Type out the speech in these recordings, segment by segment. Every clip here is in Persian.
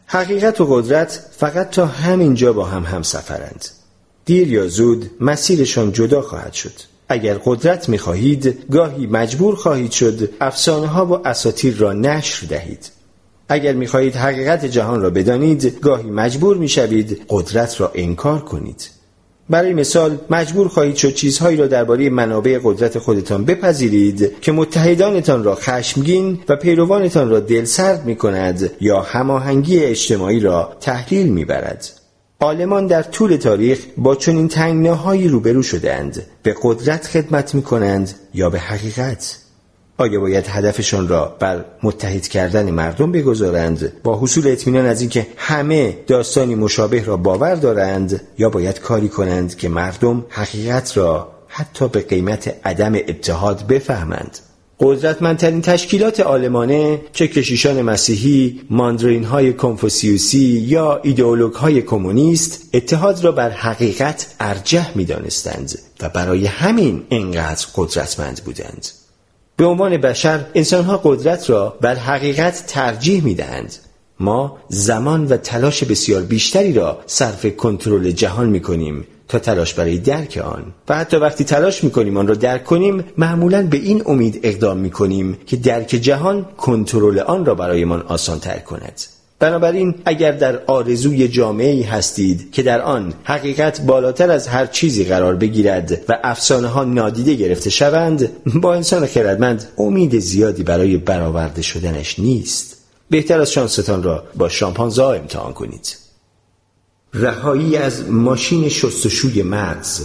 حقیقت و قدرت فقط تا همینجا با هم همسفرند. دیر یا زود مسیرشان جدا خواهد شد. اگر قدرت می‌خواهید، گاهی مجبور خواهید شد افسانه‌ها و اساطیر را نشر دهید. اگر می‌خواهید حقیقت جهان را بدانید، گاهی مجبور می‌شوید قدرت را انکار کنید. برای مثال مجبور خواهید شد چیزهایی را درباره منابع قدرت خودتان بپذیرید که متحدانتان را خشمگین و پیروانتان را دلسرد می‌کند یا هماهنگی اجتماعی را تحلیل می‌برد. عالمان در طول تاریخ با چنین تنگناهایی روبرو شدند. به قدرت خدمت می‌کنند یا به حقیقت؟ آیا باید هدفشان را بر متحد کردن مردم بگذارند با حصول اطمینان از اینکه همه داستانی مشابه را باور دارند، یا باید کاری کنند که مردم حقیقت را حتی به قیمت عدم اتحاد بفهمند؟ قدرتمندترین تشکیلات عالمانه، چه کشیشان مسیحی، ماندرین‌های کنفوسیوسی یا ایدئولوگ‌های کمونیست، اتحاد را بر حقیقت ارجح می‌دانستند و برای همین اینقدر قدرتمند بودند. به عنوان بشر، انسان‌ها قدرت را بر حقیقت ترجیح می‌دهند. ما زمان و تلاش بسیار بیشتری را صرف کنترل جهان می‌کنیم تا تلاش برای درک آن، و حتی وقتی تلاش می‌کنیم آن را درک کنیم، معمولاً به این امید اقدام می‌کنیم که درک جهان کنترل آن را برایمان آسان‌تر کند. بنابراین اگر در آرزوی جامعه‌ای هستید که در آن حقیقت بالاتر از هر چیزی قرار بگیرد و افسانه‌ها نادیده گرفته شوند، با انسان خردمند امید زیادی برای برآورده شدنش نیست. بهتر از شانستان را با شامپانزه‌ها امتحان کنید. رهایی از ماشین شستشوی مغز.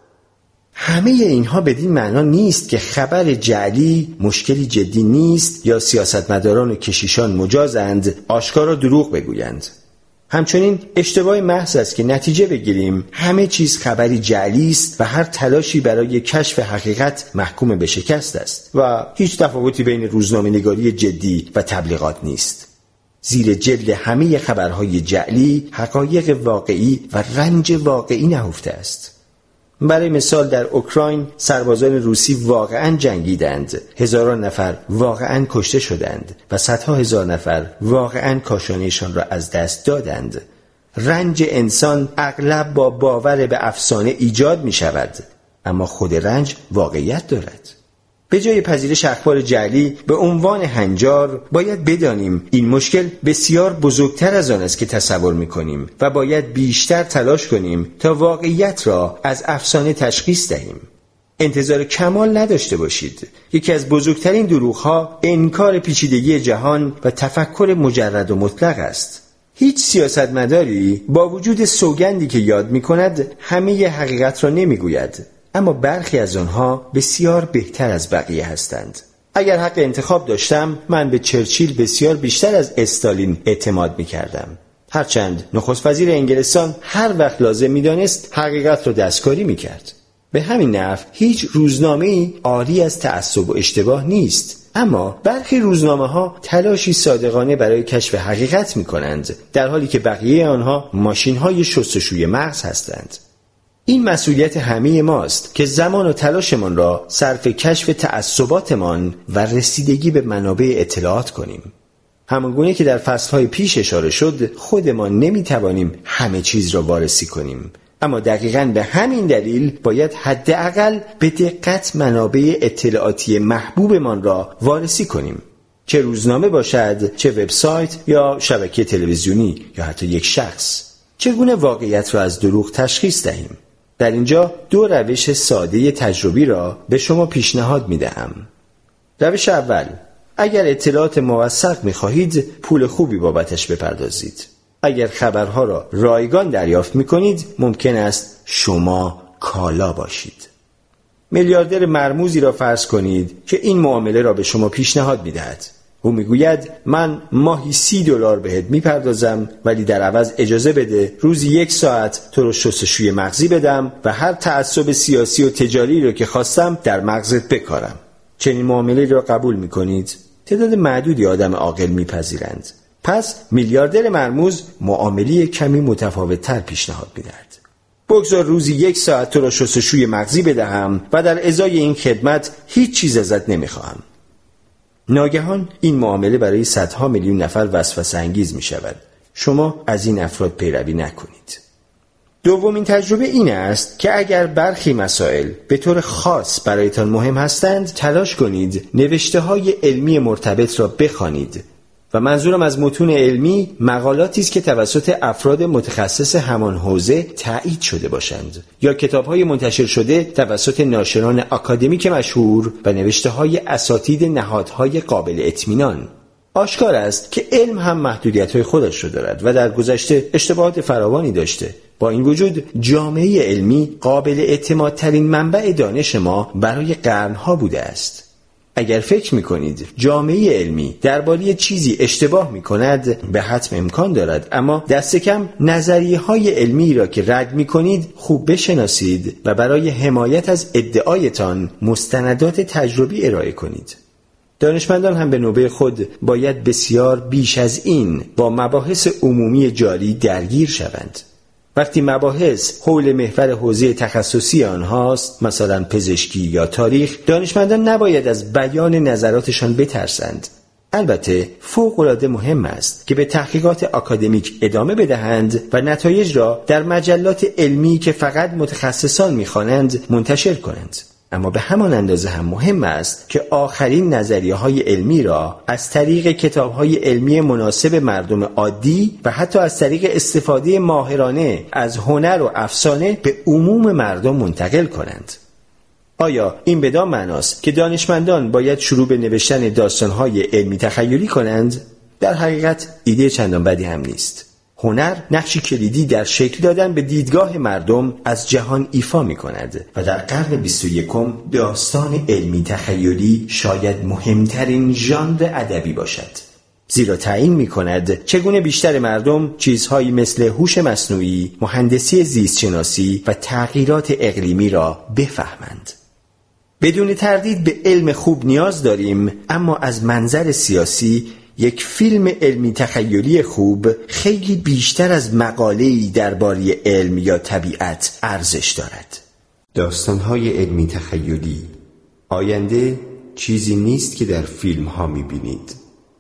همه اینها بدین معنا نیست که خبر جعلی مشکلی جدی نیست یا سیاستمداران و کشیشان مجازند آشکارا دروغ بگویند. همچنین اشتباه محض است که نتیجه بگیریم همه چیز خبری جعلی است و هر تلاشی برای کشف حقیقت محکوم به شکست است و هیچ تفاوتی بین روزنامه‌نگاری جدی و تبلیغات نیست. زیر جلد همه خبرهای جعلی حقایق واقعی و رنج واقعی نهفته است. برای مثال در اوکراین سربازان روسی واقعاً جنگیدند، هزاران نفر واقعاً کشته شدند و صدها هزار نفر واقعاً کاشانه‌شان را از دست دادند. رنج انسان اغلب با باور به افسانه ایجاد می شود، اما خود رنج واقعیت دارد. به جای پذیرش اخبار جعلی به عنوان هنجار، باید بدانیم این مشکل بسیار بزرگتر از آن است که تصور می‌کنیم و باید بیشتر تلاش کنیم تا واقعیت را از افسانه تشخیص دهیم. انتظار کمال نداشته باشید. یکی از بزرگترین دروغ‌ها انکار پیچیدگی جهان و تفکر مجرد و مطلق است. هیچ سیاستمداری با وجود سوگندی که یاد می‌کند همه حقیقت را نمی‌گوید، اما برخی از آنها بسیار بهتر از بقیه هستند. اگر حق انتخاب داشتم، من به چرچیل بسیار بیشتر از استالین اعتماد می‌کردم. هرچند نخست وزیر انگلستان هر وقت لازم می‌دانست حقیقت را دستکاری می‌کرد. به همین نحو هیچ روزنامه‌ای عاری از تعصب و اشتباه نیست، اما برخی روزنامه‌ها تلاشی صادقانه برای کشف حقیقت می‌کنند، در حالی که بقیه آنها ماشین‌های شستشوی مغز هستند. این مسئولیت همه ماست که زمان و تلاشمان را صرف کشف تعصباتمان و رسیدگی به منابع اطلاعات کنیم. همانگونه که در فصلهای پیش اشاره شد، خودمان نمیتوانیم همه چیز را وارسی کنیم، اما دقیقاً به همین دلیل باید حداقل به دقت منابع اطلاعاتی محبوبمان را وارسی کنیم، چه روزنامه باشد، چه وبسایت یا شبکه تلویزیونی یا حتی یک شخص. چگونه واقعیت را از دروغ تشخیص دهیم؟ در اینجا دو روش ساده تجربی را به شما پیشنهاد می‌دهم. روش اول، اگر اطلاعات موثق می‌خواهید، پول خوبی بابتش بپردازید. اگر خبرها را رایگان دریافت می‌کنید، ممکن است شما کالا باشید. میلیاردر مرموزی را فرض کنید که این معامله را به شما پیشنهاد می‌دهد. او میگوید من ماهی $30 بهت میپردازم، ولی در عوض اجازه بده روزی 1 ساعت تو رو شستشوی مغزی بدم و هر تعصب سیاسی و تجاری رو که خواستم در مغزت بکارم. چنین معامله را قبول میکنید؟ تعداد معدودی آدم عاقل میپذیرند. پس میلیاردر مرموز معامله کمی متفاوت‌تر پیشنهاد میدهد. بگذار روزی 1 ساعت تو رو شستشوی مغزی بدهم و در ازای این خدمت هیچ چیز ازت نمیخواهم. ناگهان این معامله برای صدها میلیون نفر وسوسه انگیز می شود. شما از این افراد پیروی نکنید. دومین تجربه این است که اگر برخی مسائل به طور خاص برایتان مهم هستند، تلاش کنید نوشته‌های علمی مرتبط را بخوانید. و منظورم از متون علمی مقالاتی است که توسط افراد متخصص همان حوزه تایید شده باشند یا کتاب‌های منتشر شده توسط ناشران آکادمیک مشهور و نوشته‌های اساتید نهادهای قابل اطمینان. آشکار است که علم هم محدودیت‌های خودش را دارد و در گذشته اشتباهات فراوانی داشته. با این وجود جامعه علمی قابل اعتمادترین منبع دانش ما برای قرنها بوده است. اگر فکر می‌کنید جامعه علمی درباره چیزی اشتباه می‌کند، به حتم امکان دارد، اما دست کم نظریه‌های علمی را که رد می‌کنید خوب بشناسید و برای حمایت از ادعایتان مستندات تجربی ارائه کنید. دانشمندان هم به نوبه خود باید بسیار بیش از این با مباحث عمومی جاری درگیر شوند. وقتی مباحث حول محور حوزه تخصصی آنهاست، مثلا پزشکی یا تاریخ، دانشمندان نباید از بیان نظراتشان بترسند. البته فوق‌العاده مهم است که به تحقیقات آکادمیک ادامه بدهند و نتایج را در مجلات علمی که فقط متخصصان می‌خوانند منتشر کنند. اما به همان اندازه هم مهم است که آخرین نظریه‌های علمی را از طریق کتاب‌های علمی مناسب مردم عادی و حتی از طریق استفاده ماهرانه از هنر و افسانه به عموم مردم منتقل کنند. آیا این بدان معناست که دانشمندان باید شروع به نوشتن داستان‌های علمی تخیلی کنند؟ در حقیقت ایده چندان بدی هم نیست. هنر نقشی کلیدی در شکل دادن به دیدگاه مردم از جهان ایفا می کند و در قرن 21 داستان علمی تخیلی شاید مهمترین ژانر ادبی باشد، زیرا تعیین می کند چگونه بیشتر مردم چیزهایی مثل هوش مصنوعی، مهندسی زیستشناسی و تغییرات اقلیمی را بفهمند. بدون تردید به علم خوب نیاز داریم، اما از منظر سیاسی یک فیلم علمی تخیلی خوب خیلی بیشتر از مقاله‌ای درباره علم یا طبیعت ارزش دارد. داستان‌های علمی تخیلی، آینده چیزی نیست که در فیلم‌ها می‌بینید.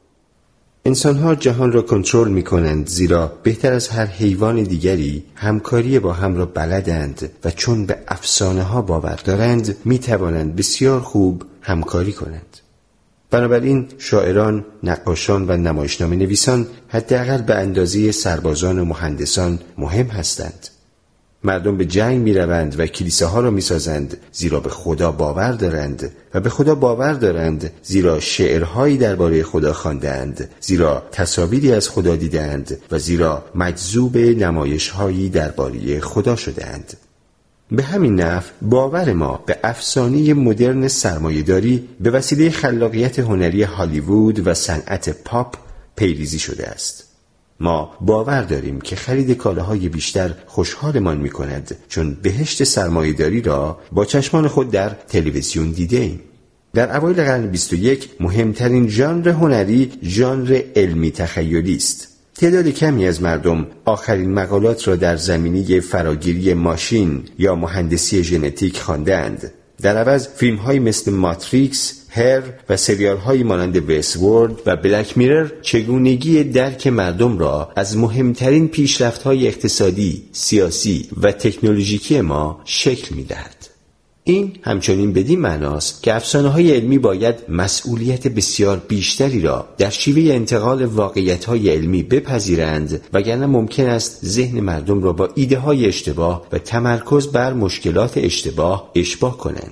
انسان‌ها جهان را کنترل می‌کنند، زیرا بهتر از هر حیوان دیگری همکاری با هم را بلدند و چون به افسانه‌ها باور دارند می‌توانند بسیار خوب همکاری کنند. بنابراین شاعران، نقاشان و نمایشنامه نویسان حداقل به اندازه سربازان و مهندسان مهم هستند. مردم به جنگ می روند و کلیساها را می سازند زیرا به خدا باور دارند و به خدا باور دارند زیرا شعرهایی درباره خدا خواندند، زیرا تصاویری از خدا دیدند و زیرا مجذوب نمایشهایی درباره خدا شدند. به همین نحو باور ما به افسانه مدرن سرمایه‌داری به وسیله خلاقیت هنری هالیوود و صنعت پاپ پیریزی شده است. ما باور داریم که خرید کالاهای بیشتر خوشحالمان می‌کند، چون بهشت سرمایه‌داری را با چشمان خود در تلویزیون دیده‌ایم. در اوایل قرن 21 مهمترین ژانر هنری ژانر علمی تخیلی است. تعداد کمی از مردم آخرین مقالات را در زمینه فراگیری ماشین یا مهندسی ژنتیک خواندند. در عوض فیلم‌هایی مثل ماتریکس، هر و سریال‌هایی مانند وست‌ورلد و بلک میرر چگونگی درک مردم را از مهمترین پیشرفت‌های اقتصادی، سیاسی و تکنولوژیکی ما شکل می‌دهد. این همچنین بدین معناست که افسانه‌های علمی باید مسئولیت بسیار بیشتری را در شیوه انتقال واقعیت‌های علمی بپذیرند، وگرنه ممکن است ذهن مردم را با ایده‌های اشتباه و تمرکز بر مشکلات اشتباه اشباع کنند.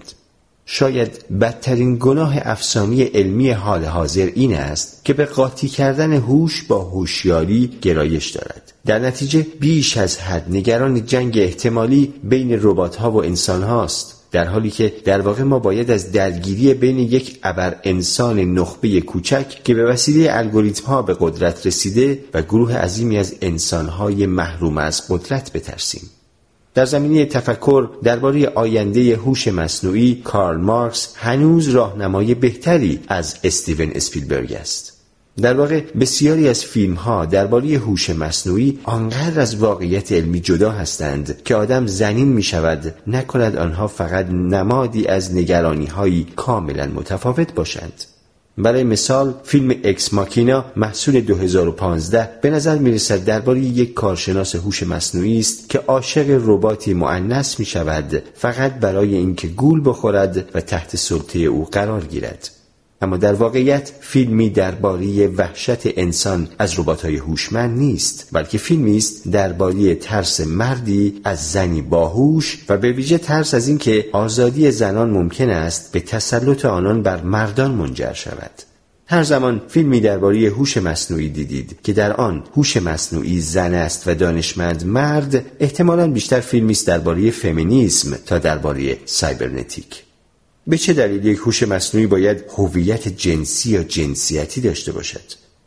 شاید بدترین گناه افسانه علمی حال حاضر این است که به قاطی کردن هوش با هوشیاری گرایش دارد. در نتیجه بیش از حد نگران جنگ احتمالی بین ربات‌ها و انسان‌هاست، در حالی که در واقع ما باید از درگیری بین یک ابر انسان نخبه کوچک که به وسیله الگوریتم‌ها به قدرت رسیده و گروه عظیمی از انسان‌های محروم از قدرت بترسیم. در زمینه تفکر درباره آینده هوش مصنوعی، کارل مارکس هنوز راهنمای بهتری از استیون اسپیلبرگ است. در واقع بسیاری از فیلم‌ها درباره هوش مصنوعی آنقدر از واقعیت علمی جدا هستند که آدم ضنین می‌شود نکند آنها فقط نمادی از نگرانی‌هایی کاملا متفاوت باشند. برای مثال فیلم اکس ماکینا محصول 2015 به نظر میرسد درباره یک کارشناس هوش مصنوعی است که عاشق رباتی مؤنث می شود فقط برای اینکه گول بخورد و تحت سلطه او قرار گیرد. اما در واقعیت فیلمی درباره وحشت انسان از ربات‌های هوشمند نیست، بلکه فیلمی است درباره ترس مردی از زنی باهوش و به ویژه ترس از اینکه آزادی زنان ممکن است به تسلط آنان بر مردان منجر شود. هر زمان فیلمی درباره هوش مصنوعی دیدید که در آن هوش مصنوعی زن است و دانشمند مرد، احتمالاً بیشتر فیلمی است درباره فمینیسم تا درباره سایبرنتیک. به چه دلیل یک هوش مصنوعی باید هویت جنسی یا جنسیتی داشته باشد؟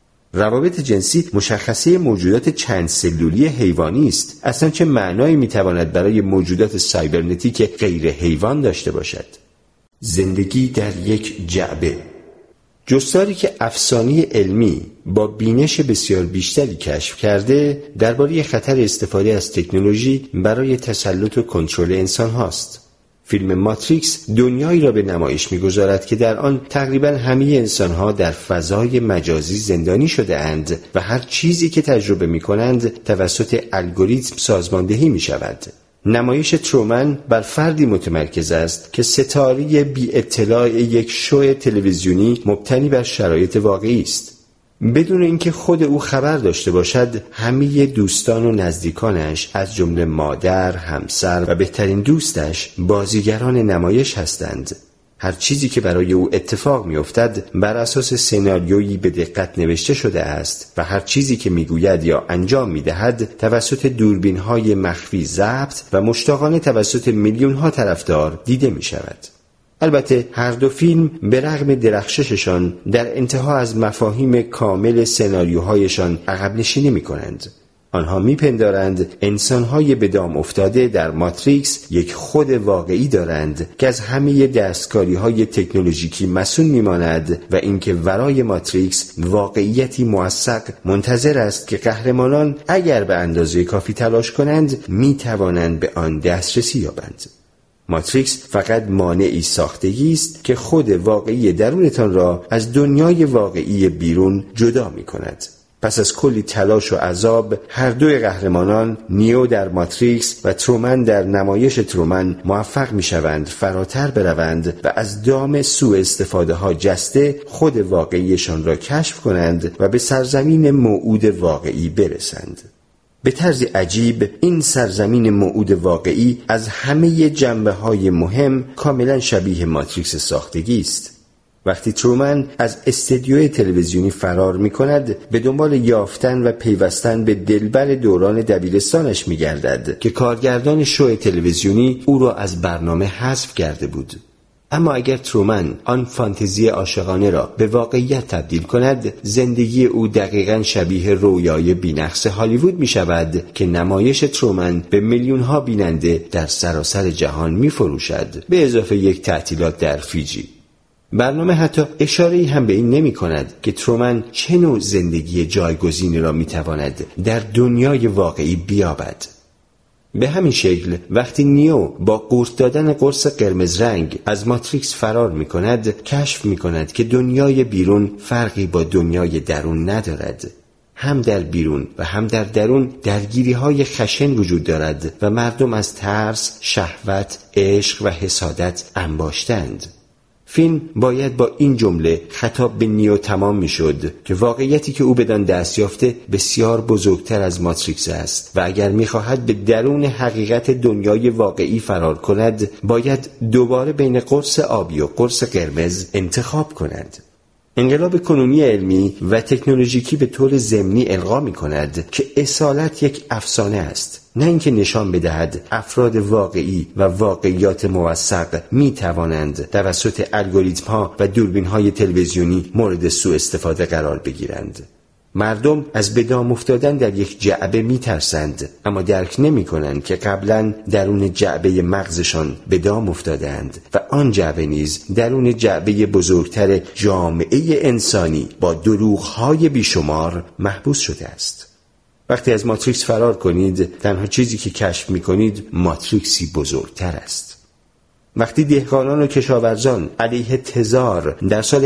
روابط جنسی مشخصه موجودات چند سلولی حیوانی است. اصلا چه معنایی میتواند برای موجودات سایبرنتیک غیر حیوان داشته باشد؟ زندگی در یک جعبه. جستاری که افسانه علمی با بینش بسیار بیشتری کشف کرده درباره خطر استفاده از تکنولوژی برای تسلط و کنترل انسان هاست. فیلم ماتریکس دنیایی را به نمایش می‌گذارد که در آن تقریباً همه انسان‌ها در فضای مجازی زندانی شده اند و هر چیزی که تجربه می‌کنند توسط الگوریتم سازماندهی می‌شود. نمایش ترومن بر فردی متمرکز است که ستاره بی اطلاع یک شو تلویزیونی مبتنی بر شرایط واقعی است. بدون اینکه خود او خبر داشته باشد، همه دوستان و نزدیکانش از جمله مادر، همسر و بهترین دوستش بازیگران نمایش هستند. هر چیزی که برای او اتفاق می‌افتد بر اساس سناریویی به دقت نوشته شده است و هر چیزی که می‌گوید یا انجام می‌دهد توسط دوربین‌های مخفی ضبط و مشتاقانه توسط میلیون‌ها طرفدار دیده می‌شود. البته هر دو فیلم به رغم درخشششان در انتها از مفاهیم کامل سناریوهایشان عقب نشینی می‌کنند. آنها میپندارند انسان‌های به دام افتاده در ماتریکس یک خود واقعی دارند که از همه دستکاری‌های تکنولوژیکی مسئول می‌ماند و اینکه ورای ماتریکس واقعیتی موثق منتظر است که قهرمانان اگر به اندازه کافی تلاش کنند می‌توانند به آن دسترسی یابند. ماتریکس فقط مانعی ساختگی است که خود واقعی درونتان را از دنیای واقعی بیرون جدا می‌کند. پس از کلی تلاش و عذاب هر دوی قهرمانان، نیو در ماتریکس و ترومن در نمایش ترومن، موفق می‌شوند فراتر بروند و از دام سوء استفاده ها جسته خود واقعیشان را کشف کنند و به سرزمین موعود واقعی برسند. به طرز عجیب این سرزمین موعود واقعی از همه جنبه‌های مهم کاملا شبیه ماتریکس ساختگی است. وقتی ترومن از استدیوی تلویزیونی فرار می‌کند، به دنبال یافتن و پیوستن به دلبر دوران دبیرستانش می‌گردد که کارگردان شو تلویزیونی او را از برنامه حذف کرده بود. اما اگر ترومن آن فانتزی عاشقانه را به واقعیت تبدیل کند، زندگی او دقیقاً شبیه رویای بی‌نقص هالیوود می‌شود که نمایش ترومن به میلیون‌ها بیننده در سراسر جهان می‌فروشد، به اضافه یک تعطیلات در فیجی. برنامه حتی اشاره‌ای هم به این نمی‌کند که ترومن چه نوع زندگی جایگزینی را می‌تواند در دنیای واقعی بیابد. به همین شکل وقتی نیو با قورت دادن قرص قرمز رنگ از ماتریکس فرار می‌کند، کشف می‌کند که دنیای بیرون فرقی با دنیای درون ندارد. هم در بیرون و هم در درون درگیری‌های خشن وجود دارد و مردم از ترس، شهوت، عشق و حسادت انباشتند. فیلم باید با این جمله خطاب به نیو تمام میشد که واقعیتی که او بدان دست یافته بسیار بزرگتر از ماتریکس است و اگر میخواهد به درون حقیقت دنیای واقعی فرار کند، باید دوباره بین قرص آبی و قرص قرمز انتخاب کند. انقلاب کنونی علمی و تکنولوژیکی به طور ضمنی القا می‌کند که اصالت یک افسانه است، نه اینکه نشان بدهد افراد واقعی و واقعیات موثق می‌توانند توسط الگوریتم‌ها و دوربین‌های تلویزیونی مورد سوء استفاده قرار بگیرند. مردم از به دام افتادن در یک جعبه می‌ترسند، اما درک نمی‌کنند که قبلاً درون جعبه مغزشان به دام افتادند و آن جعبه نیز درون جعبه بزرگتر جامعه انسانی با دروغ‌های بیشمار محبوس شده است. وقتی از ماتریکس فرار کنید، تنها چیزی که کشف می‌کنید ماتریکسی بزرگتر است. وقتی دهقانان و کشاورزان علیه تزار در سال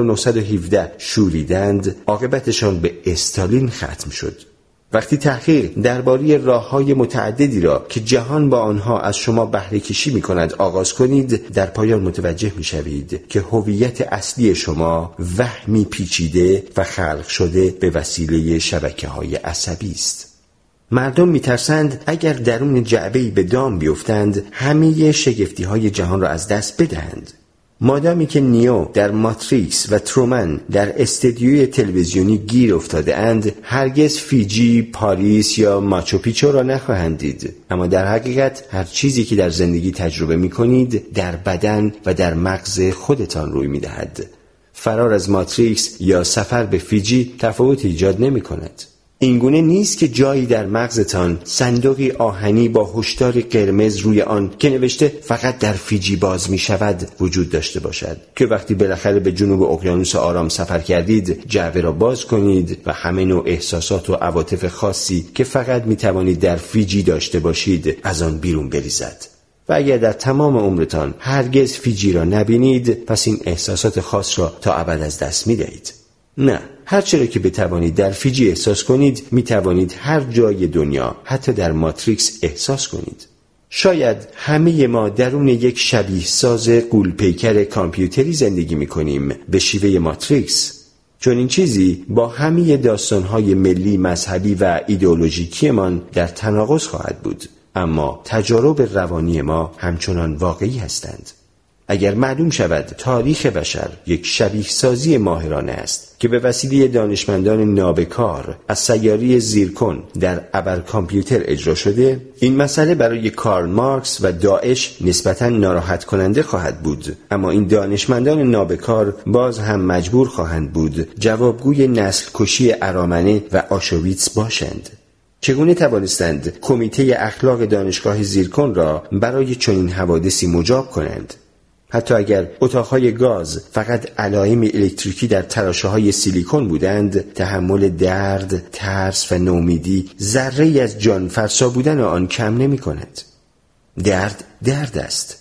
1917 شوریدند، عاقبتشان به استالین ختم شد. وقتی تحقیق درباره راه‌های متعددی را که جهان با آنها از شما بهره کشی می‌کند آغاز کنید، در پایان متوجه می‌شوید که هویت اصلی شما وهمی پیچیده و خلق شده به وسیله شبکه‌های عصبی است. مردم می‌ترسند اگر درون جعبه‌ای به دام بیفتند همه شگفتی‌های جهان را از دست بدهند. مادامی که نیو در ماتریکس و ترومن در استدیوی تلویزیونی گیر افتاده اند، هرگز فیجی، پاریس یا ماچو پیچو را نخواهند دید. اما در حقیقت هر چیزی که در زندگی تجربه می کنید در بدن و در مغز خودتان روی می دهد. فرار از ماتریکس یا سفر به فیجی تفاوت ایجاد نمی کند. اینگونه نیست که جایی در مغزتان صندوقی آهنی با هشدار قرمز روی آن که نوشته فقط در فیجی باز می شود وجود داشته باشد که وقتی بالاخره به جنوب اقیانوس آرام سفر کردید جعبه را باز کنید و همه نوع احساسات و عواطف خاصی که فقط می توانید در فیجی داشته باشید از آن بیرون بریزد. و اگر در تمام عمرتان هرگز فیجی را نبینید، پس این احساسات خاص را تا ابد از دست می دهید. نه، هر چرا که بتوانید در فیجی احساس کنید، می توانید هر جای دنیا، حتی در ماتریکس احساس کنید. شاید همه ما درون یک شبیه ساز غول‌پیکر کامپیوتری زندگی می کنیم به شیوه ماتریکس. چون این چیزی با همه داستانهای ملی، مذهبی و ایدئولوژیکی من در تناقض خواهد بود، اما تجارب روانی ما همچنان واقعی هستند. اگر معلوم شود تاریخ بشر یک شبیه سازی ماهرانه است که به وسیله دانشمندان نابکار از سیاره زیرکون در ابر کامپیوتر اجرا شده، این مسئله برای کارل مارکس و داعش نسبتاً ناراحت کننده خواهد بود. اما این دانشمندان نابکار باز هم مجبور خواهند بود جوابگوی نسل کشی ارامنه و آشویتس باشند. چگونه توانستند کمیته اخلاق دانشگاه زیرکون را برای چنین حوادثی مجاب کنند؟ حتی اگر اتاقهای گاز فقط علائم الکتریکی در تراشه‌های سیلیکون بودند، تحمل درد، ترس و نومیدی ذره‌ای از جانفرسا بودن آن کم نمی کند. درد درد است،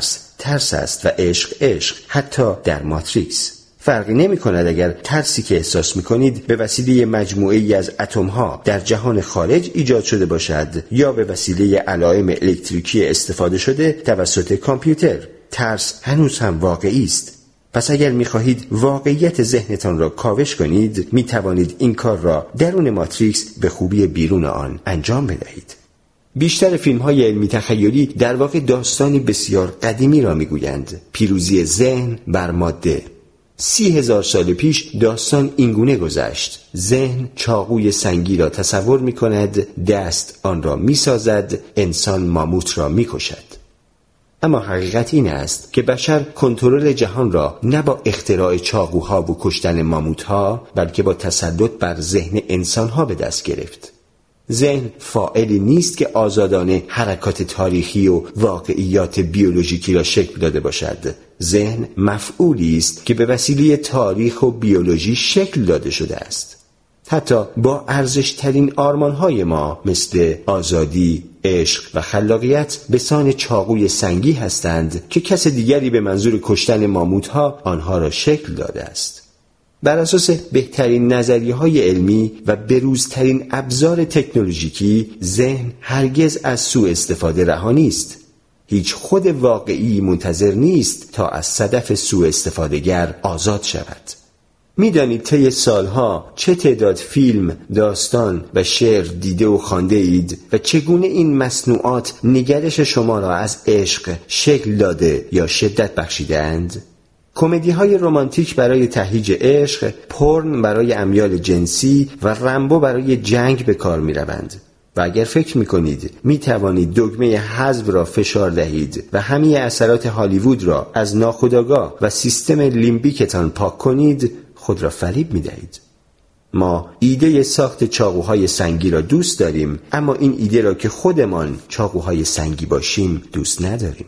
ترس است و عشق، حتی در ماتریکس. فرقی نمی کند اگر ترسی که احساس می کنید به وسیله مجموعه‌ای از اتم‌ها در جهان خارج ایجاد شده باشد یا به وسیله علائم الکتریکی استفاده شده توسط کامپیوتر. ترس هنوز هم واقعی است. پس اگر می‌خواهید واقعیت ذهنتان را کاوش کنید، می‌توانید این کار را درون ماتریکس به خوبی بیرون آن انجام بدهید. بیشتر فیلم‌های علمی تخیلی در واقع داستانی بسیار قدیمی را می‌گویند: پیروزی ذهن بر ماده. 30,000 سال پیش داستان اینگونه گذشت: ذهن چاقوی سنگی را تصور می‌کند، دست آن را می‌سازد، انسان ماموت را می‌کشد. اما حقیقت این است که بشر کنترل جهان را نه با اختراع چاقوها و کشتن ماموتها، بلکه با تسلط بر ذهن انسانها به دست گرفت. ذهن فاعلی نیست که آزادانه حرکات تاریخی و واقعیات بیولوژیکی را شکل داده باشد. ذهن مفعولی است که به وسیله تاریخ و بیولوژی شکل داده شده است. حتی با ارزشترین آرمانهای ما مثل آزادی، عشق و خلاقیت به سان چاقوی سنگی هستند که کس دیگری به منظور کشتن ماموتها آنها را شکل داده است. بر اساس بهترین نظریه‌های علمی و بروزترین ابزار تکنولوژیکی، ذهن هرگز از سوء استفاده رها نیست. هیچ خود واقعی منتظر نیست تا از صدف سوء استفاده‌گر آزاد شود. می‌دانید طی سالها چه تعداد فیلم، داستان و شعر دیده و خوانده اید و چگونه این مصنوعات نگرش شما را از عشق شکل داده یا شدت بخشیدند؟ کمدی‌های رمانتیک برای تهییج عشق، پورن برای امیال جنسی و رمبو برای جنگ به کار می‌روند. و اگر فکر می‌کنید می‌توانید دگمه حذف را فشار دهید و همه اثرات هالیوود را از ناخودآگاه و سیستم لیمبیکتان پاک کنید، خود را فریب می‌دهید. ما ایده ساخت چاقوهای سنگی را دوست داریم، اما این ایده را که خودمان چاقوهای سنگی باشیم دوست نداریم.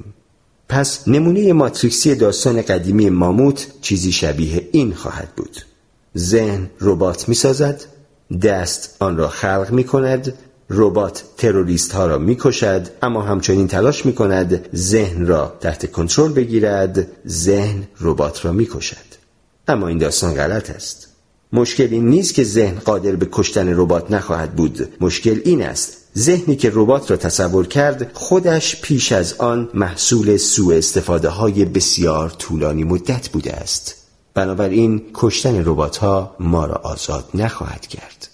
پس نمونه ماتریکسی داستان قدیمی ماموت چیزی شبیه این خواهد بود: ذهن ربات می‌سازد، دست آن را خلق می‌کند، ربات تروریست ها را می‌کشد، اما همچنین تلاش می‌کند ذهن را تحت کنترل بگیرد. ذهن ربات را می‌کشد. اما این داستان غلط است. مشکل این نیست که ذهن قادر به کشتن ربات نخواهد بود. مشکل این است ذهنی که ربات را تصور کرد خودش پیش از آن محصول سوء استفاده های بسیار طولانی مدت بوده است. بنابراین کشتن ربات ها ما را آزاد نخواهد کرد.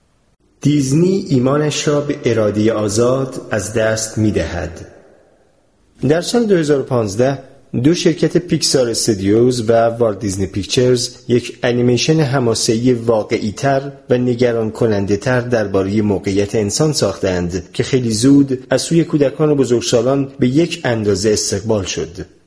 دیزنی ایمانش را به اراده آزاد از دست می دهد. در سال 2015 دو شرکت پیکسار استودیوز و والت دیزنی پیکچرز یک انیمیشن حماسه‌ای واقعی‌تر و نگران کننده تر درباره موقعیت انسان ساختند که خیلی زود از سوی کودکان و بزرگسالان به یک اندازه استقبال شد.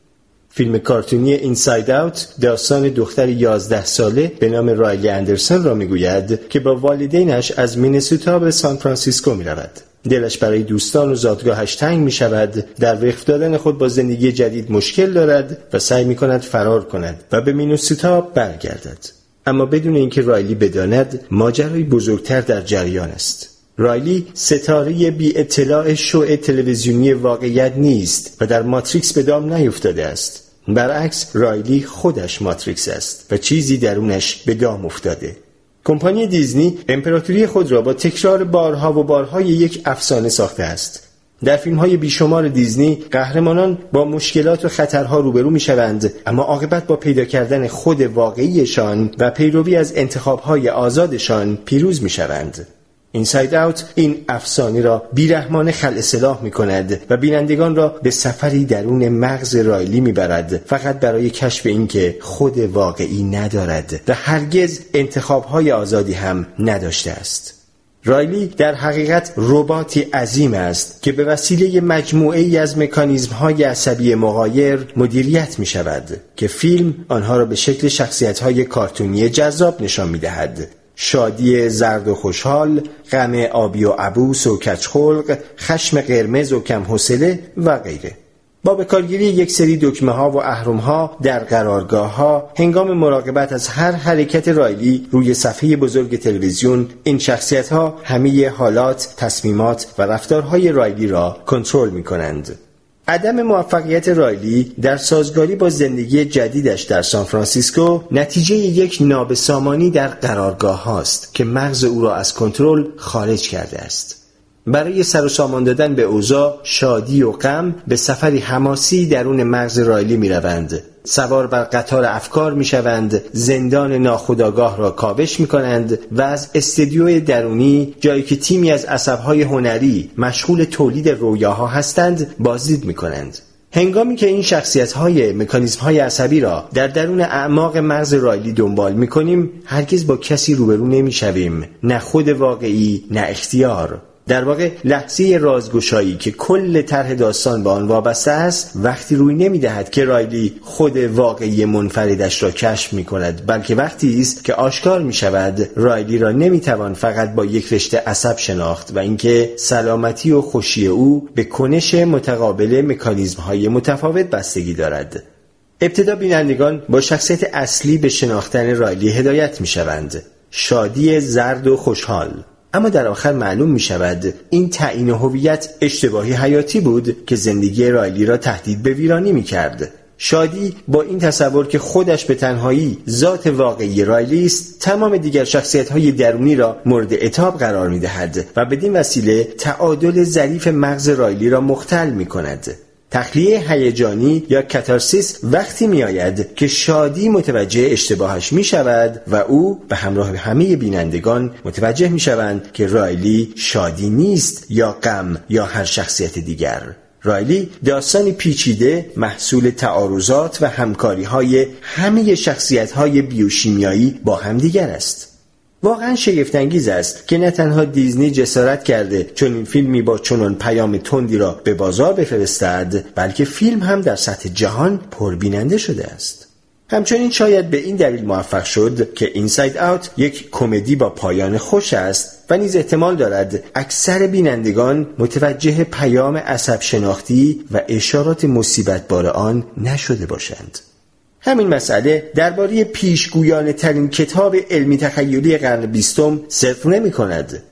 فیلم کارتونی اینساید اوت داستان دختر 11 ساله به نام رایلی اندرسون را میگوید که با والدینش از مینسوتا به سان فرانسیسکو میرود. دلش برای دوستان و زادگاهش تنگ می شود، در وقف دادن خود با زندگی جدید مشکل دارد و سعی می کند فرار کند و به مینسوتا برگردد. اما بدون اینکه رایلی بداند ماجرای بزرگتر در جریان است. رایلی ستاره بی اطلاع شو تلویزیونی واقعیت نیست و در ماتریکس به دام نیفتاده است. برعکس رایلی خودش ماتریکس است و چیزی درونش به دام افتاده. کمپانی دیزنی امپراتوری خود را با تکرار بارها و بارها یک افسانه ساخته است. در فیلم‌های بیشمار دیزنی قهرمانان با مشکلات و خطرها روبرو می‌شوند، اما عاقبت با پیدا کردن خود واقعیشان و پیروی از انتخاب‌های آزادشان پیروز می‌شوند. اینساید اوت این افسانه را بیرحمانه خلع سلاح می‌کند و بینندگان را به سفری درون مغز رایلی می‌برد، فقط برای کشف اینکه خود واقعی ندارد و هرگز انتخاب‌های آزادی هم نداشته است. رایلی در حقیقت رباتی عظیم است که به وسیله مجموعه‌ای از مکانیزم‌های عصبی مغایر مدیریت می‌شود که فیلم آنها را به شکل شخصیت‌های کارتونی جذاب نشان می‌دهد. شادی زرد و خوشحال، غم آبی و عبوس و کجخلق، خشم قرمز و کم حوصله و غیره. با به کارگیری یک سری دکمه ها و اهرم ها در قرارگاه ها هنگام مراقبت از هر حرکت رایلی روی صفحه بزرگ تلویزیون، این شخصیت ها همه حالات، تصمیمات و رفتارهای رایلی را کنترل می کنند. عدم موفقیت رایلی در سازگاری با زندگی جدیدش در سان فرانسیسکو نتیجه یک نابسامانی در قرارگاه هاست که مغز او را از کنترل خارج کرده است. برای سر و سامان دادن به اوضاع، شادی و غم به سفری حماسی درون مغز رایلی می روند. سوار بر قطار افکار می شوند، زندان ناخودآگاه را کاوش می کنند و از استودیوی درونی، جایی که تیمی از عصبهای هنری مشغول تولید رویاها هستند، بازدید می کنند. هنگامی که این شخصیت‌های مکانیزم‌های عصبی را در درون اعماق مغز رایلی دنبال می‌کنیم، هرگز با کسی روبرو نمی‌شویم، نه خود واقعی، نه اختیار. در واقع لحظه رازگشایی که کل طرح داستان با آن وابسته است وقتی روی نمی‌دهد که رایلی خود واقعی منفردش را کشف می‌کند، بلکه وقتی است که آشکار می‌شود رایلی را نمی‌توان فقط با یک رشته عصب شناخت و اینکه سلامتی و خوشی او به کنش متقابل مکانیزم‌های متفاوت بستگی دارد. ابتدا بینندگان با شخصیت اصلی به شناختن رایلی هدایت می‌شوند، شادی زرد و خوشحال. اما در آخر معلوم می شود این تعیین هویت اشتباهی حیاتی بود که زندگی رایلی را تهدید به ویرانی می کرد. شادی با این تصور که خودش به تنهایی ذات واقعی رایلی است، تمام دیگر شخصیت‌های درونی را مورد عتاب قرار می دهد و بدین وسیله تعادل ظریف مغز رایلی را مختل می کند. تخلیه هیجانی یا کاتارسیس وقتی می آید که شادی متوجه اشتباهش می شود و او به همراه همه بینندگان متوجه می شوند که رایلی شادی نیست یا غم یا هر شخصیت دیگر. رایلی داستانی پیچیده محصول تعارضات و همکاری های همه شخصیت های بیوشیمیایی با همدیگر است. واقعا شگفت‌انگیز است که نه تنها دیزنی جسارت کرده چون این فیلمی با چنان پیام تندی را به بازار بفرستد، بلکه فیلم هم در سطح جهان پربیننده شده است. همچنین شاید به این دلیل موفق شد که اینساید اوت یک کمدی با پایان خوش است و نیز احتمال دارد اکثر بینندگان متوجه پیام عصب شناختی و اشارات مصیبت بار آن نشده باشند. همین مسئله درباره پیشگویانه ترین کتاب علمی تخیلی قرن 20 صرف نمی کند.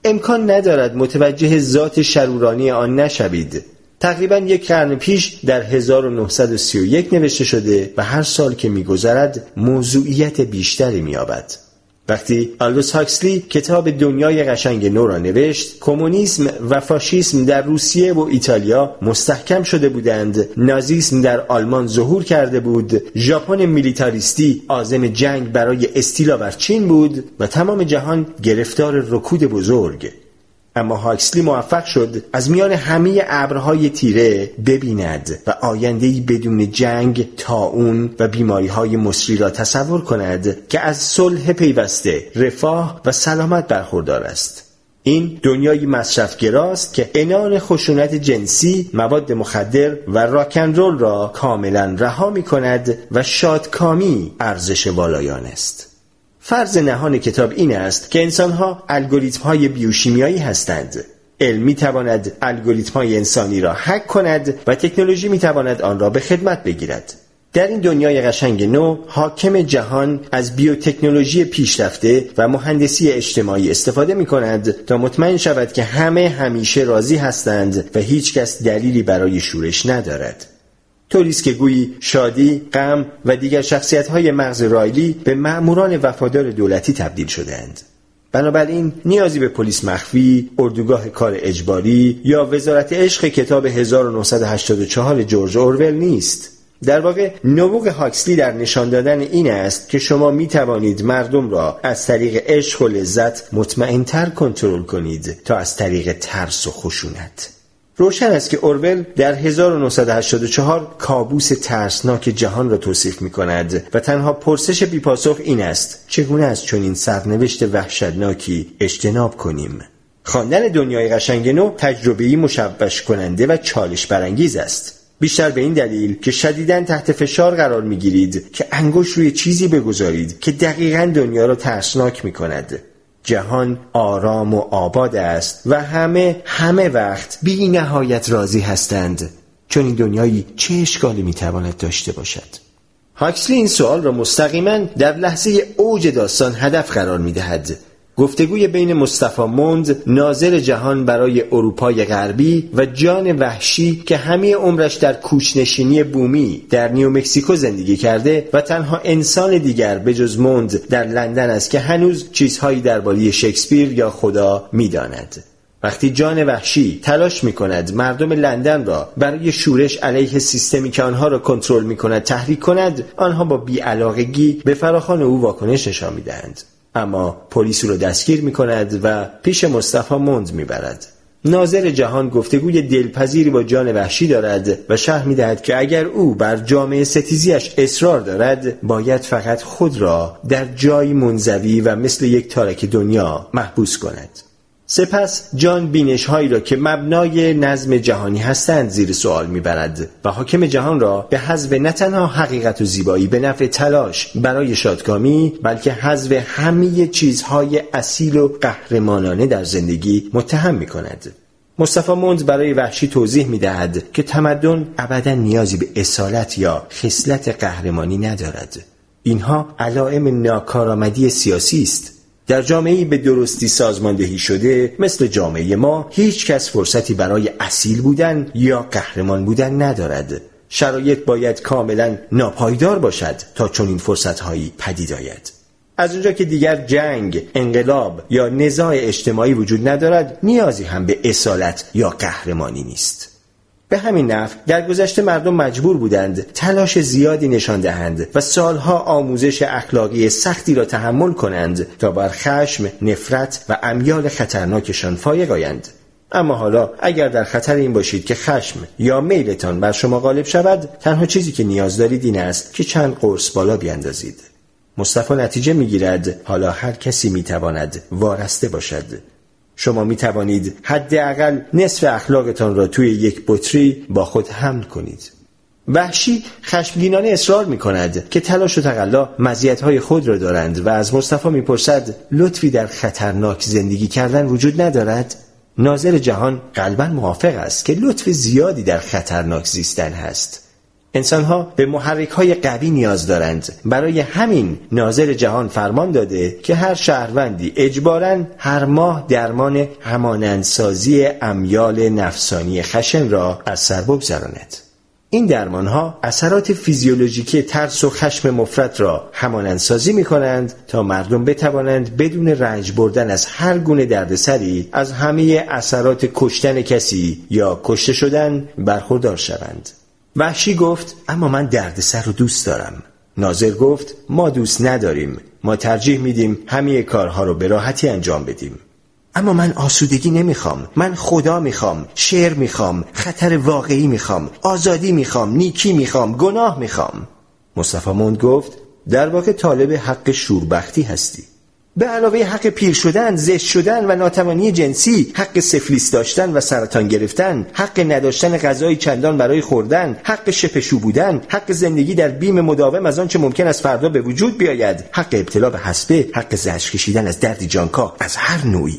امکان ندارد متوجه ذات شرورانی آن نشوید. تقریباً 1 قرن پیش در 1931 نوشته شده و هر سال که می‌گذرد موضوعیت بیشتری می‌یابد. وقتی آلدوس هاکسلی کتاب دنیای قشنگ نو را نوشت، کمونیسم و فاشیسم در روسیه و ایتالیا مستحکم شده بودند، نازیسم در آلمان ظهور کرده بود، ژاپن میلیتاریستی عازم جنگ برای استیلا بر چین بود و تمام جهان گرفتار رکود بزرگ. اما هاکسلی موفق شد از میان همه ابرهای تیره ببیند و آینده‌ای بدون جنگ، طاعون و بیماری‌های مسری را تصور کند که از صلح پیوسته، رفاه و سلامت برخوردار است. این دنیای مصرفگراست که عنان خشونت جنسی، مواد مخدر و راک‌اند رول را کاملا رها می‌کند و شادکامی ارزش والایان است. فرض نهان کتاب این است که انسان‌ها الگوریتم‌های بیوشیمیایی هستند. علم می‌تواند الگوریتم‌های انسانی را هک کند و تکنولوژی می‌تواند آن را به خدمت بگیرد. در این دنیای قشنگ نو، حاکم جهان از بیوتکنولوژی پیشرفته و مهندسی اجتماعی استفاده می‌کند تا مطمئن شود که همه همیشه راضی هستند و هیچ کس دلیلی برای شورش ندارد. طوریست که گویی شادی، غم و دیگر شخصیت‌های مغز رایلی به مأموران وفادار دولتی تبدیل شده‌اند. بنابراین نیازی به پلیس مخفی، اردوگاه کار اجباری یا وزارت عشق کتاب 1984 جورج اورول نیست. در واقع نبوغ هاکسلی در نشان دادن این است که شما می توانید مردم را از طریق عشق و لذت مطمئن‌تر کنترل کنید تا از طریق ترس و خشونت. روشن است که اورول در 1984 کابوس ترسناک جهان را توصیف می کند و تنها پرسش بی‌پاسخ این است: چگونه از چنین سرنوشت وحشتناکی اجتناب کنیم؟ خواندن دنیای قشنگ نو تجربه‌ای مشوش کننده و چالش برانگیز است. بیشتر به این دلیل که شدیداً تحت فشار قرار می گیرید که انگشت روی چیزی بگذارید که دقیقاً دنیا را ترسناک می کند. جهان آرام و آباد است و همه وقت بی نهایت راضی هستند. چون این دنیایی چه اشکالی میتواند داشته باشد؟ هاکسلی این سوال را مستقیما در لحظه اوج داستان هدف قرار میدهد. گفتگوی بین مصطفی موند، ناظر جهان برای اروپای غربی، و جان وحشی که همه عمرش در کوچنشینی بومی در نیومکسیکو زندگی کرده و تنها انسان دیگر به جز موند در لندن است که هنوز چیزهایی درباره شکسپیر یا خدا می‌داند. وقتی جان وحشی تلاش می‌کند مردم لندن را برای شورش علیه سیستمی که آنها را کنترل می‌کند تحریک کند، آنها با بی‌علاقگی به فراخوان او واکنش نشان می‌دهند. اما پلیس او را دستگیر می‌کند و پیش مصطفی موند می‌برد. ناظر جهان گفتگوی دلپذیری با جان وحشی دارد و شرح می‌دهد که اگر او بر جامعه ستیزیش اصرار دارد، باید فقط خود را در جایی منزوی و مثل یک تارک دنیا محبوس کند. سپس جان بینش‌هایی را که مبنای نظم جهانی هستند زیر سوال می‌برد و حاکم جهان را به حذف نه تنها حقیقت و زیبایی به نفع تلاش برای شادکامی، بلکه حذف همه چیزهای اصیل و قهرمانانه در زندگی متهم می‌کند. مصطفی موند برای وحشی توضیح می‌دهد که تمدن ابداً نیازی به اصالت یا خصلت قهرمانی ندارد. اینها علائم ناکارآمدی سیاسی است. در جامعه‌ای به درستی سازماندهی شده مثل جامعه ما، هیچ کس فرصتی برای اصیل بودن یا قهرمان بودن ندارد. شرایط باید کاملا ناپایدار باشد تا چنین فرصت‌هایی پدید آید. از اونجا که دیگر جنگ، انقلاب یا نزاع اجتماعی وجود ندارد، نیازی هم به اصالت یا قهرمانی نیست. به همین نحو در گذشته مردم مجبور بودند تلاش زیادی نشان دهند و سالها آموزش اخلاقی سختی را تحمل کنند تا بر خشم، نفرت و امیال خطرناکشان فایق آیند. اما حالا اگر در خطر این باشید که خشم یا میلتان بر شما غالب شود، تنها چیزی که نیاز دارید این است که چند قرص بالا بیاندازید. مصطفی نتیجه میگیرد حالا هر کسی میتواند وارسته باشد. شما می توانید حداقل نصف اخلاقتان را توی یک بطری با خود حمل کنید. وحشی خشمگینانه اصرار می کند که تلاش و تقلا مزیت‌های خود را دارند و از مصطفی می پرسد لطفی در خطرناک زندگی کردن وجود ندارد؟ ناظر جهان قلباً موافق است که لطف زیادی در خطرناک زیستن هست. انسان‌ها به محرک‌های قوی نیاز دارند. برای همین ناظر جهان فرمان داده که هر شهروندی اجباراً هر ماه درمان همانندسازی امیال نفسانی خشن را از سر بگذراند. این درمان‌ها اثرات فیزیولوژیکی ترس و خشم مفرط را همانندسازی می‌کنند تا مردم بتوانند بدون رنج بردن از هر گونه دردسری از همه اثرات کشتن کسی یا کشته شدن برخوردار شوند. وحشی گفت اما من دردسر رو دوست دارم. ناظر گفت ما دوست نداریم. ما ترجیح میدیم همه کارها رو به راحتی انجام بدیم. اما من آسودگی نمیخوام. من خدا میخوام، شعر میخوام، خطر واقعی میخوام، آزادی میخوام، نیکی میخوام، گناه میخوام. مصطفی موند گفت در واقع طالب حق شوربختی هستی. به علاوه حق پیر شدن، زشت شدن و ناتوانی جنسی، حق سفلیس داشتن و سرطان گرفتن، حق نداشتن غذای چندان برای خوردن، حق شپشو بودن، حق زندگی در بیم مداوم از آن چه ممکن است فردا به وجود بیاید، حق ابتلا به حسبه، حق زجر کشیدن از دردی جانکاه از هر نوعی.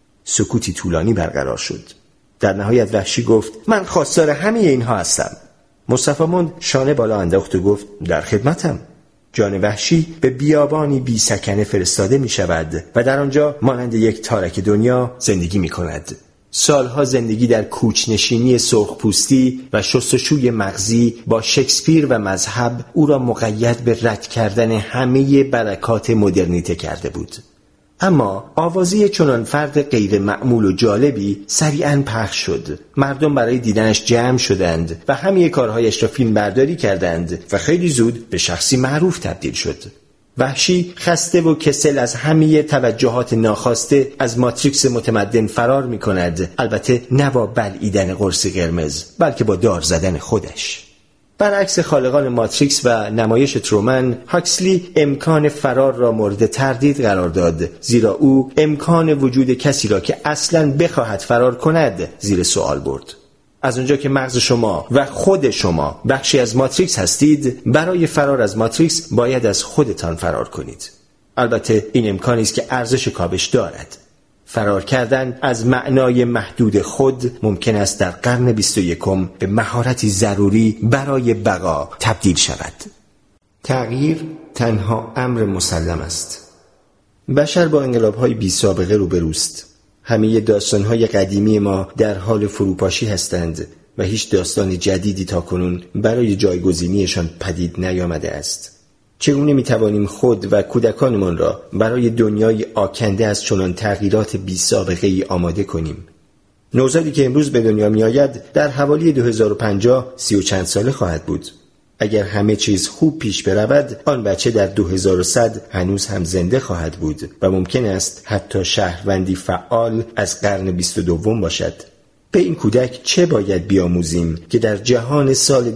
سکوتی طولانی برقرار شد. در نهایت وحشی گفت من خواستار همه اینها هستم. مصطفی موند شانه بالا انداخت و گفت در خدمتم. جان وحشی به بیابانی بی سکنه فرستاده می شود و در آنجا مانند یک تارک دنیا زندگی می کند. سالها زندگی در کوچنشینی سرخپوستی و شستشوی مغزی با شکسپیر و مذهب او را مقید به رد کردن همه برکات مدرنیته کرده بود. اما آوازه چنان فرد غیر معمول و جالبی سریعاً پخش شد. مردم برای دیدنش جمع شدند و همه کارهایش را فیلم برداری کردند و خیلی زود به شخصی معروف تبدیل شد. وحشی خسته و کسل از همه توجهات ناخواسته از ماتریکس متمدن فرار می کند. البته نه با بلعیدن قرص قرمز بلکه با دار زدن خودش. برعکس خالقان ماتریکس و نمایش ترومن، هاکسلی امکان فرار را مورد تردید قرار داد، زیرا او امکان وجود کسی را که اصلاً بخواهد فرار کند زیر سوال برد. از اونجا که مغز شما و خود شما بخشی از ماتریکس هستید، برای فرار از ماتریکس باید از خودتان فرار کنید. البته این امکانی است که ارزش کاوش دارد. فرار کردن از معنای محدود خود ممکن است در قرن 21 به مهارتی ضروری برای بقا تبدیل شود. تغییر تنها امر مسلم است. بشر با انقلاب‌های بی سابقه روبروست. همه داستان‌های قدیمی ما در حال فروپاشی هستند و هیچ داستان جدیدی تاکنون برای جایگزینیشان پدید نیامده است. چگونه میتوانیم خود و کودکانمان را برای دنیای آکنده از چنان تغییرات بی سابقه ای آماده کنیم؟ نوزادی که امروز به دنیا می آید در حوالی 2050 30 و چند ساله خواهد بود. اگر همه چیز خوب پیش برود آن بچه در 2100 هنوز هم زنده خواهد بود و ممکن است حتی شهروندی فعال از قرن 22 باشد. به این کودک چه باید بیاموزیم که در جهان سال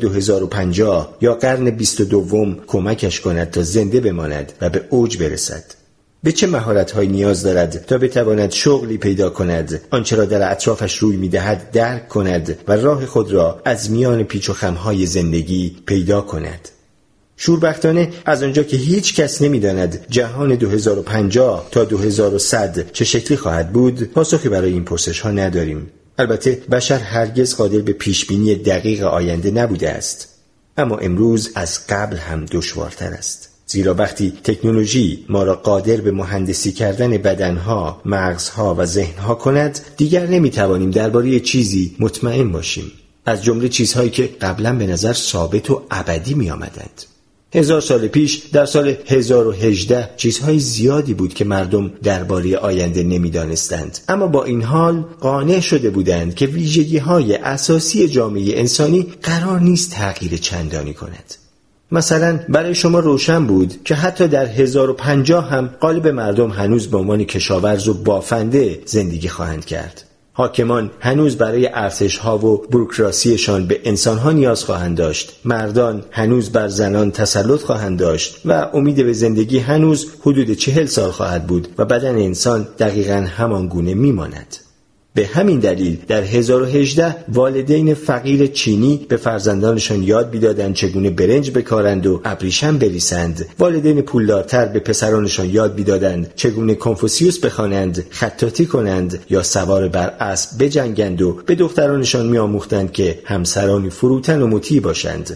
2050 یا قرن 22 کمکش کند تا زنده بماند و به اوج برسد؟ به چه مهارت‌هایی نیاز دارد تا بتواند شغلی پیدا کند، آنچه را در اطرافش روی می‌دهد درک کند و راه خود را از میان پیچ و خم‌های زندگی پیدا کند؟ شوربختانه از آنجا که هیچ کس نمی‌داند جهان 2050 تا 2100 چه شکلی خواهد بود، پاسخی برای این پرسش‌ها نداریم. البته بشر هرگز قادر به پیشبینی دقیق آینده نبوده است، اما امروز از قبل هم دشوارتر است. زیرا وقتی تکنولوژی ما را قادر به مهندسی کردن بدنها، مغزها و ذهنها کند، دیگر نمیتوانیم درباره چیزی مطمئن باشیم، از جمله چیزهایی که قبلا به نظر ثابت و ابدی می آمدند. 1000 سال پیش در سال 1018 چیزهای زیادی بود که مردم درباره آینده نمیدانستند، اما با این حال قانع شده بودند که ویژگی‌های اساسی جامعه انسانی قرار نیست تغییر چندانی کند. مثلا برای شما روشن بود که حتی در 1050 هم غالب مردم هنوز به عنوان کشاورز و بافنده زندگی خواهند کرد. حاکمان هنوز برای ارتش‌ها و بوروکراسیشان به انسان‌ها نیاز خواهند داشت. مردان هنوز بر زنان تسلط خواهند داشت و امید به زندگی هنوز حدود 40 سال خواهد بود و بدن انسان دقیقاً همان گونه می‌ماند. به همین دلیل در 1018 والدین فقیر چینی به فرزندانشان یاد می‌دادند چگونه برنج بکارند و ابریشم بریسند. والدین پولدارتر به پسرانشان یاد می‌دادند چگونه کنفوسیوس بخوانند، خطاطی کنند یا سوار بر اسب بجنگند و به دخترانشان می‌آموختند که همسرانی فروتن و مطیع باشند.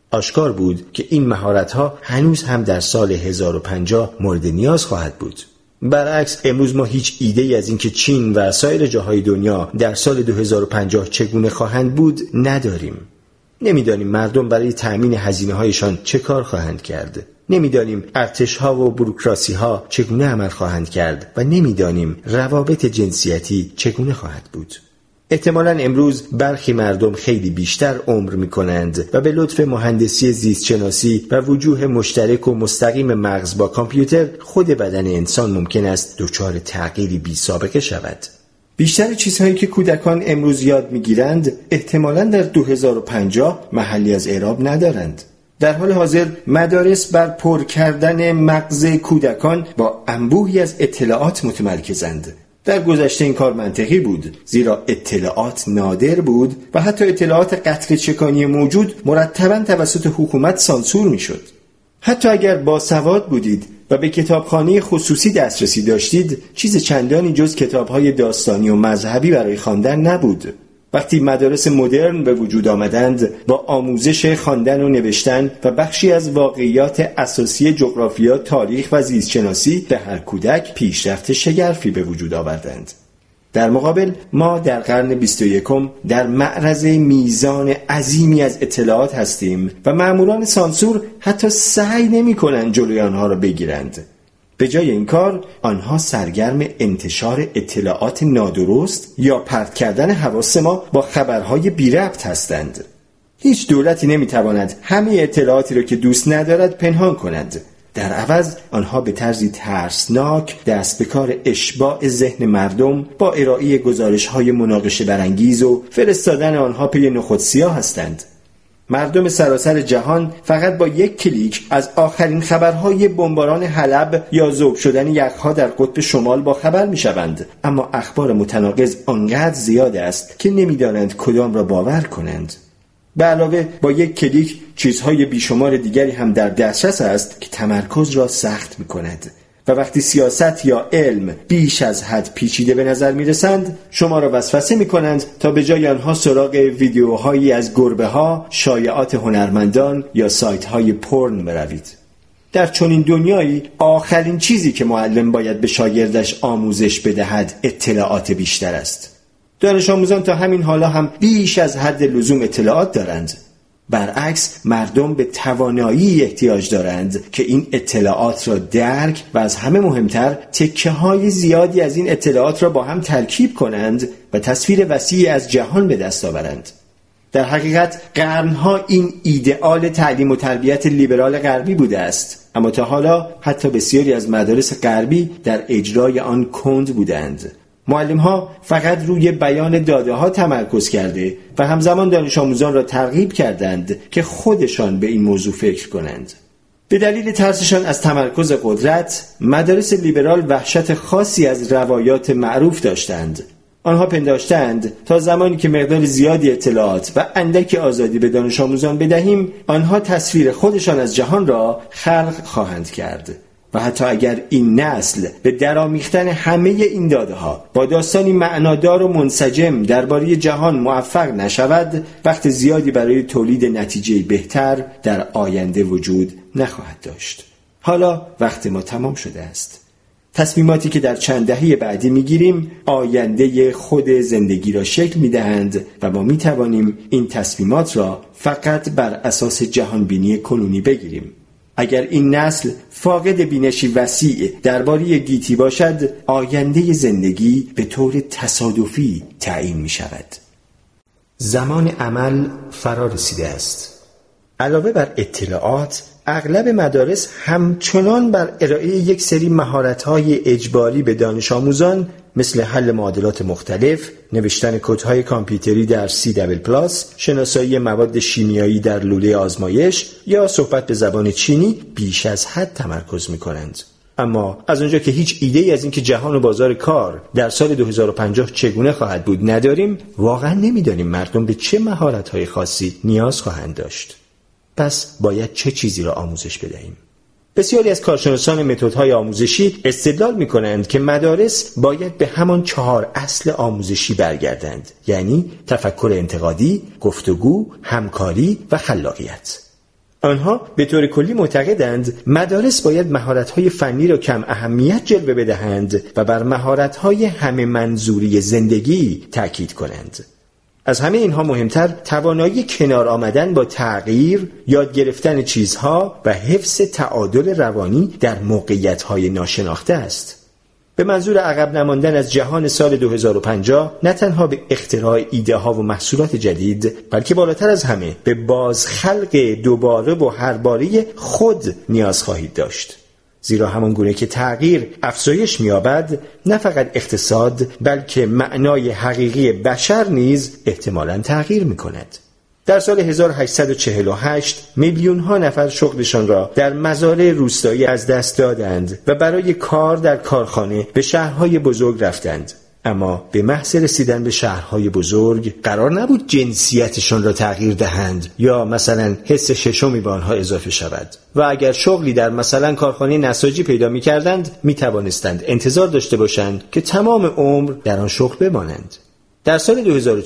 آشکار بود که این مهارت‌ها هنوز هم در سال 1050 مورد نیاز خواهد بود. برعکس امروز ما هیچ ایده‌ای از اینکه چین و سایر جاهای دنیا در سال 2050 چگونه خواهند بود نداریم. نمیدانیم مردم برای تأمین هزینه‌هایشان چه کار خواهند کرد. نمیدانیم ارتش‌ها و بوروکراسی‌ها چگونه عمل خواهند کرد و نمیدانیم روابط جنسیتی چگونه خواهد بود. احتمالاً امروز برخی مردم خیلی بیشتر عمر می‌کنند و به لطف مهندسی زیستشناسی و وجوه مشترک و مستقیم مغز با کامپیوتر خود بدن انسان ممکن است دچار تغییری بی‌سابقه شود. بیشتر چیزهایی که کودکان امروز یاد می‌گیرند احتمالاً در 2050 محلی از اعراب ندارند. در حال حاضر مدارس بر پر کردن مغز کودکان با انبوهی از اطلاعات متمرکزند. در گذشته این کار منطقی بود، زیرا اطلاعات نادر بود و حتی اطلاعات قطره چکانی موجود مرتباً توسط حکومت سانسور می‌شد. حتی اگر باسواد بودید و به کتابخانه خصوصی دسترسی داشتید، چیز چندانی جز کتاب‌های داستانی و مذهبی برای خواندن نبود. وقتی مدارس مدرن به وجود آمدند با آموزش خواندن و نوشتن و بخشی از واقعیات اساسی جغرافیا، تاریخ و زیستشناسی به هر کودک پیشرفت شگرفی به وجود آوردند. در مقابل ما در قرن 21 در معرض میزان عظیمی از اطلاعات هستیم و ماموران سانسور حتی سعی نمی‌کنند جلوی آنها را بگیرند. به جای این کار آنها سرگرم انتشار اطلاعات نادرست یا پرت کردن حواس ما با خبرهای بی ربط هستند. هیچ دولتی نمیتواند همه اطلاعاتی را که دوست ندارد پنهان کند. در عوض آنها به طرزی ترسناک دست به کار اشباع ذهن مردم با ارائه گزارش‌های مناقشه برانگیز و فرستادن آنها پی نخود سیاه هستند. مردم سراسر جهان فقط با یک کلیک از آخرین خبرهای بمباران حلب یا ذوب شدن یخها در قطب شمال با خبر می‌شوند، اما اخبار متناقض آنقدر زیاد است که نمی‌دانند کدام را باور کنند. به علاوه با یک کلیک چیزهای بیشمار دیگری هم در دسترس است که تمرکز را سخت می‌کند. و وقتی سیاست یا علم بیش از حد پیچیده به نظر میرسند، شما را وسوسه میکنند تا به جای آنها سراغ ویدیوهایی از گربه‌ها، شایعات هنرمندان یا سایت‌های پورن بروید. در چنین دنیایی آخرین چیزی که معلم باید به شاگردش آموزش بدهد اطلاعات بیشتر است. دانش آموزان تا همین حالا هم بیش از حد لزوم اطلاعات دارند. برعکس مردم به توانایی احتیاج دارند که این اطلاعات را درک و از همه مهمتر تکه‌های زیادی از این اطلاعات را با هم ترکیب کنند و تصویر وسیعی از جهان به دست آورند. در حقیقت قرنها این ایدئال تعلیم و تربیت لیبرال غربی بوده است، اما تا حالا حتی بسیاری از مدارس غربی در اجرای آن کند بودند. معلم‌ها فقط روی بیان داده‌ها تمرکز کرده و همزمان دانش آموزان را ترغیب کردند که خودشان به این موضوع فکر کنند. به دلیل ترسشان از تمرکز قدرت، مدارس لیبرال وحشت خاصی از روایات معروف داشتند. آنها پنداشتند تا زمانی که مقدار زیادی اطلاعات و اندکی آزادی به دانش آموزان بدهیم، آنها تصویر خودشان از جهان را خلق خواهند کرد. و حتی اگر این نسل به درامیختن همه این داده‌ها با داستانی معنادار و منسجم درباره جهان موفق نشود، وقت زیادی برای تولید نتیجه بهتر در آینده وجود نخواهد داشت. حالا وقت ما تمام شده است. تصمیماتی که در چند دهه بعدی میگیریم آینده خود زندگی را شکل میدهند و ما میتوانیم این تصمیمات را فقط بر اساس جهانبینی کنونی بگیریم. اگر این نسل فاقد بینشی وسیع درباره گیتی باشد، آینده زندگی به طور تصادفی تعیین می شود. زمان عمل فرا رسیده است. علاوه بر اطلاعات، اغلب مدارس همچنان بر ارائه یک سری مهارت‌های اجباری به دانش آموزان مثل حل معادلات مختلف، نوشتن کدهای کامپیوتری در C++، شناسایی مواد شیمیایی در لوله آزمایش یا صحبت به زبان چینی بیش از حد تمرکز می‌کنند. اما از اونجا که هیچ ایده‌ای از اینکه جهان و بازار کار در سال 2050 چگونه خواهد بود نداریم، واقعا نمی‌دانیم مردم به چه مهارت‌های خاصی نیاز خواهند داشت. پس باید چه چیزی را آموزش بدهیم؟ بسیاری از کارشناسان متدهای آموزشی استدلال می‌کنند که مدارس باید به همان 4 اصل آموزشی برگردند، یعنی تفکر انتقادی، گفتگو، همکاری و خلاقیت. آنها به طور کلی معتقدند مدارس باید مهارت‌های فنی را کم اهمیت جلوه بدهند و بر مهارت‌های همه منظوری زندگی تأکید کنند. از همه اینها مهمتر توانایی کنار آمدن با تغییر، یاد گرفتن چیزها و حفظ تعادل روانی در موقعیت‌های ناشناخته است. به منظور عقب نماندن از جهان سال 2050 نه تنها به اختراع ایده ها و محصولات جدید، بلکه بالاتر از همه به بازخلق دوباره و هر باره خود نیاز خواهید داشت. زیرا همان گونه که تغییر افزایش می‌یابد، نه فقط اقتصاد بلکه معنای حقیقی بشر نیز احتمالاً تغییر می‌کند. در سال 1848 میلیون‌ها نفر شغلشان را در مزارع روستایی از دست دادند و برای کار در کارخانه به شهرهای بزرگ رفتند. اما به محض رسیدن به شهرهای بزرگ قرار نبود جنسیتشان را تغییر دهند یا مثلا حس ششمی به آنها اضافه شود و اگر شغلی در مثلا کارخانه نساجی پیدا می کردند می توانستند انتظار داشته باشند که تمام عمر در آن شغل بمانند. در سال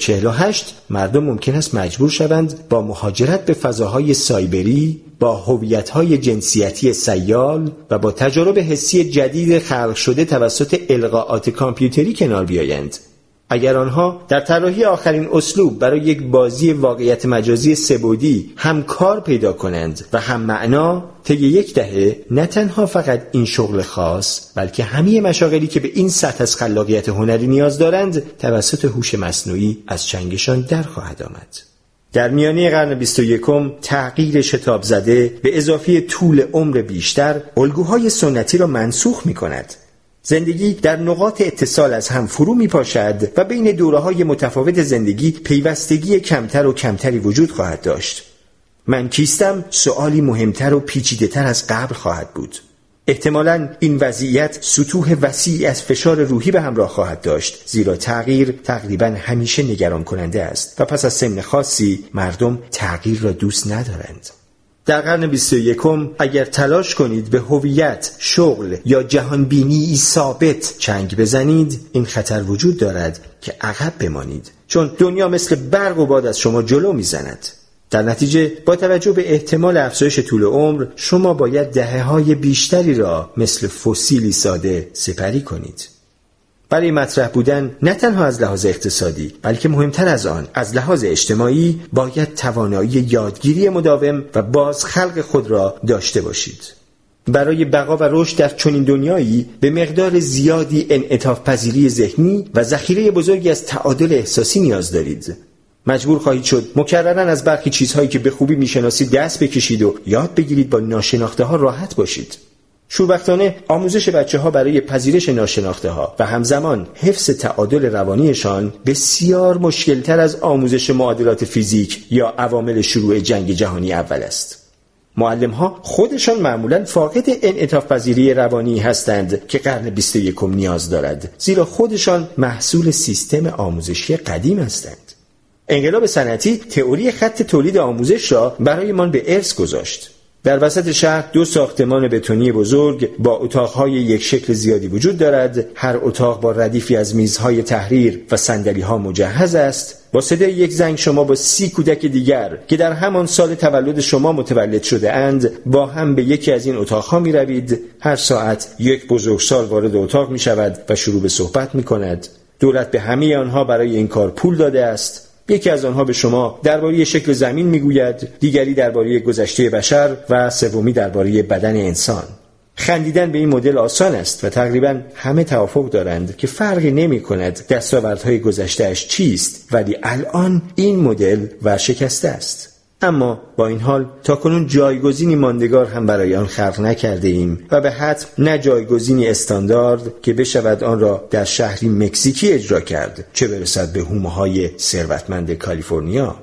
2048 مردم ممکن است مجبور شوند با مهاجرت به فضاهای سایبری، با هویت‌های جنسیتی سیال و با تجارب حسی جدید خلق شده توسط القاءات کامپیوتری کنار بیایند. اگر آنها در طراحی آخرین اسلوب برای یک بازی واقعیت مجازی سه‌بعدی هم کار پیدا کنند و هم معنا، طی یک دهه نه تنها فقط این شغل خاص بلکه همه مشاغلی که به این سطح از خلاقیت هنری نیاز دارند توسط هوش مصنوعی از چنگشان در خواهد آمد. در میانه قرن 21 تغییر شتاب زده به اضافه طول عمر بیشتر الگوهای سنتی را منسوخ می کند. زندگی در نقاط اتصال از هم فرو می پاشد و بین دوره‌های متفاوت زندگی پیوستگی کمتر و کمتری وجود خواهد داشت. من کیستم سؤالی مهمتر و پیچیده‌تر از قبل خواهد بود. احتمالاً این وضعیت سطوح وسیعی از فشار روحی به همراه خواهد داشت، زیرا تغییر تقریباً همیشه نگران کننده است و پس از سن خاصی مردم تغییر را دوست ندارند. در قرن 21 اگر تلاش کنید به هویت، شغل یا جهانبینی ثابت چنگ بزنید، این خطر وجود دارد که عقب بمانید، چون دنیا مثل برق و باد از شما جلو میزند. در نتیجه با توجه به احتمال افزایش طول عمر شما باید دهه‌های بیشتری را مثل فسیلی ساده سپری کنید. برای مطرح بودن نه تنها از لحاظ اقتصادی بلکه مهمتر از آن از لحاظ اجتماعی باید توانایی یادگیری مداوم و بازخلق خود را داشته باشید. برای بقا و رشد در چنین دنیایی به مقدار زیادی انعطاف پذیری ذهنی و ذخیره بزرگی از تعادل احساسی نیاز دارید. مجبور خواهید شد مکرراً از برخی چیزهایی که به خوبی میشناسید دست بکشید و یاد بگیرید با ناشناخته ها راحت باشید. شوربختانه آموزش بچه‌ها برای پذیرش ناشناخته‌ها و همزمان حفظ تعادل روانیشان بسیار مشکل‌تر از آموزش معادلات فیزیک یا عوامل شروع جنگ جهانی اول است. معلم‌ها خودشان معمولاً فاقد انعطاف پذیری روانی هستند که قرن 21 نیاز دارد، زیرا خودشان محصول سیستم آموزشی قدیم هستند. انقلاب صنعتی تئوری خط تولید آموزش را برایمان به ارث گذاشت. در وسط شهر 2 ساختمان بتونی بزرگ با اتاقهای یک شکل زیادی وجود دارد. هر اتاق با ردیفی از میزهای تحریر و صندلی‌ها مجهز است. با صدای یک زنگ شما با 30 کودک دیگر که در همان سال تولد شما متولد شده اند با هم به یکی از این اتاقها می روید. هر ساعت یک بزرگسال وارد اتاق می شود و شروع به صحبت می کند. دولت به همه آنها برای این کار پول داده است. یکی از آنها به شما درباره شکل زمین میگوید، دیگری درباره گذشته بشر و سومی درباره بدن انسان. خندیدن به این مدل آسان است و تقریبا همه توافق دارند که فرقی نمی کند دستاوردهای گذشته‌اش چیست، ولی الان این مدل ورشکسته است. اما با این حال تاکنون جایگزینی ماندگار هم برای آن خلق نکرده ایم و به حتم نه جایگزینی استاندارد که بشود آن را در شهری مکزیکی اجرا کرد، چه برسد به حومه‌های ثروتمند کالیفرنیا.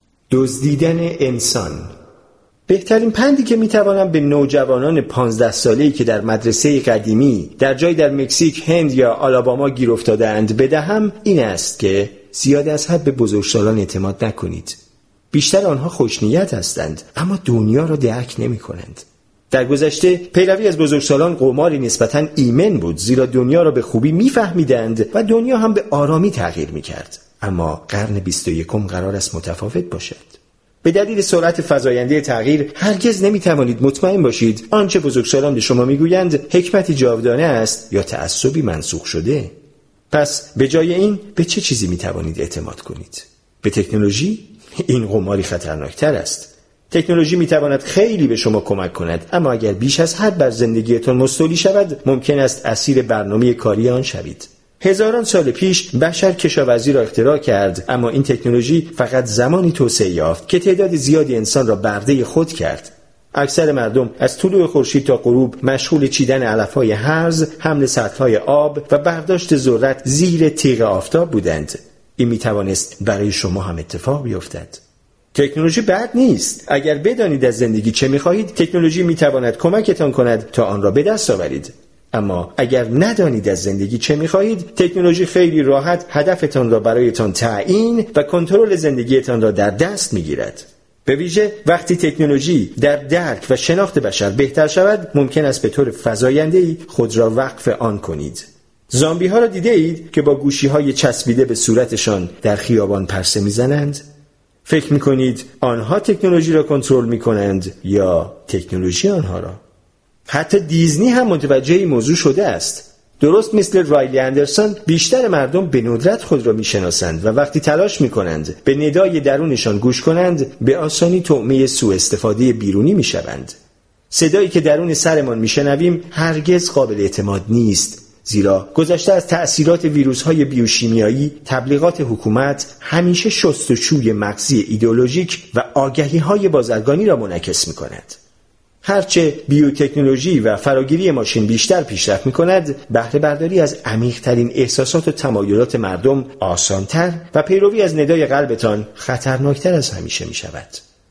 دزدیدن انسان. بهترین پندی که میتوانم به نوجوانان 15 ساله‌ای که در مدرسه قدیمی در جای در مکزیک، هند یا آلاباما گیر افتاده‌اند بدهم این است که زیاد از حد به بزرگسالان اعتماد نکنید. بیشتر آنها خوشنیت هستند اما دنیا را درک نمی کنند. در گذشته پیروی از بزرگسالان قماری نسبتاً ایمن بود، زیرا دنیا را به خوبی می فهمیدند و دنیا هم به آرامی تغییر می کرد. اما قرن 21 قرار است متفاوت باشد. به دلیل سرعت فزاینده تغییر هرگز نمیتوانید مطمئن باشید آنچه بزرگسالان به شما میگویند حکمتی جاودانه است یا تعصبی منسوخ شده. پس به جای این به چه چیزی میتوانید اعتماد کنید؟ به تکنولوژی؟ این قماری خطرناکتر است. تکنولوژی میتواند خیلی به شما کمک کند، اما اگر بیش از حد بر زندگیتان مستولی شود ممکن است اسیر برنامه کاری آن شوید. هزاران سال پیش بشر کشاورزی را اختراع کرد، اما این تکنولوژی فقط زمانی توسعه یافت که تعداد زیادی انسان را برده خود کرد. اکثر مردم از طلوع خورشید تا غروب مشغول چیدن علف‌های هرز، حمل سطل‌های آب و برداشت ذرت زیر تیغ آفتاب بودند. این میتوانست برای شما هم اتفاق بیفتد. تکنولوژی بد نیست. اگر بدانید از زندگی چه می‌خواهید، تکنولوژی میتواند کمکتان کند تا آن را به دست آورید. اما اگر ندانید از زندگی چه می‌خواهید، تکنولوژی خیلی راحت هدفتان را برایتان تعیین و کنترل زندگیتان را در دست می‌گیرد. به ویژه وقتی تکنولوژی در درک و شناخت بشر بهتر شود، ممکن است به طور فزاینده‌ای خود را وقف آن کنید. زامبی ها را دیده اید که با گوشی‌های چسبیده به صورتشان در خیابان پرسه می‌زنند؟ فکر می‌کنید آنها تکنولوژی را کنترل می‌کنند یا تکنولوژی آنها را؟ حتی دیزنی هم متوجه این موضوع شده است. درست مثل رایلی اندرسون، بیشتر مردم به ندرت خود را می‌شناسند و وقتی تلاش می‌کنند به ندای درونشان گوش کنند، به آسانی طعمه سوء استفاده بیرونی می‌شوند. صدایی که درون سرمان می‌شنویم هرگز قابل اعتماد نیست، زیرا گذشته از تأثیرات ویروس‌های بیوشیمیایی، تبلیغات حکومت همیشه شستشوی مغزی ایدئولوژیک و آگهی‌های بازرگانی را منعکس می‌کند. هرچه بیوتکنولوژی و فراگیری ماشین بیشتر پیشرفت می‌کند، بهره برداری از عمیق‌ترین احساسات و تمایلات مردم آسان‌تر و پیروی از ندای قلبتان خطرناکتر از همیشه می‌شود.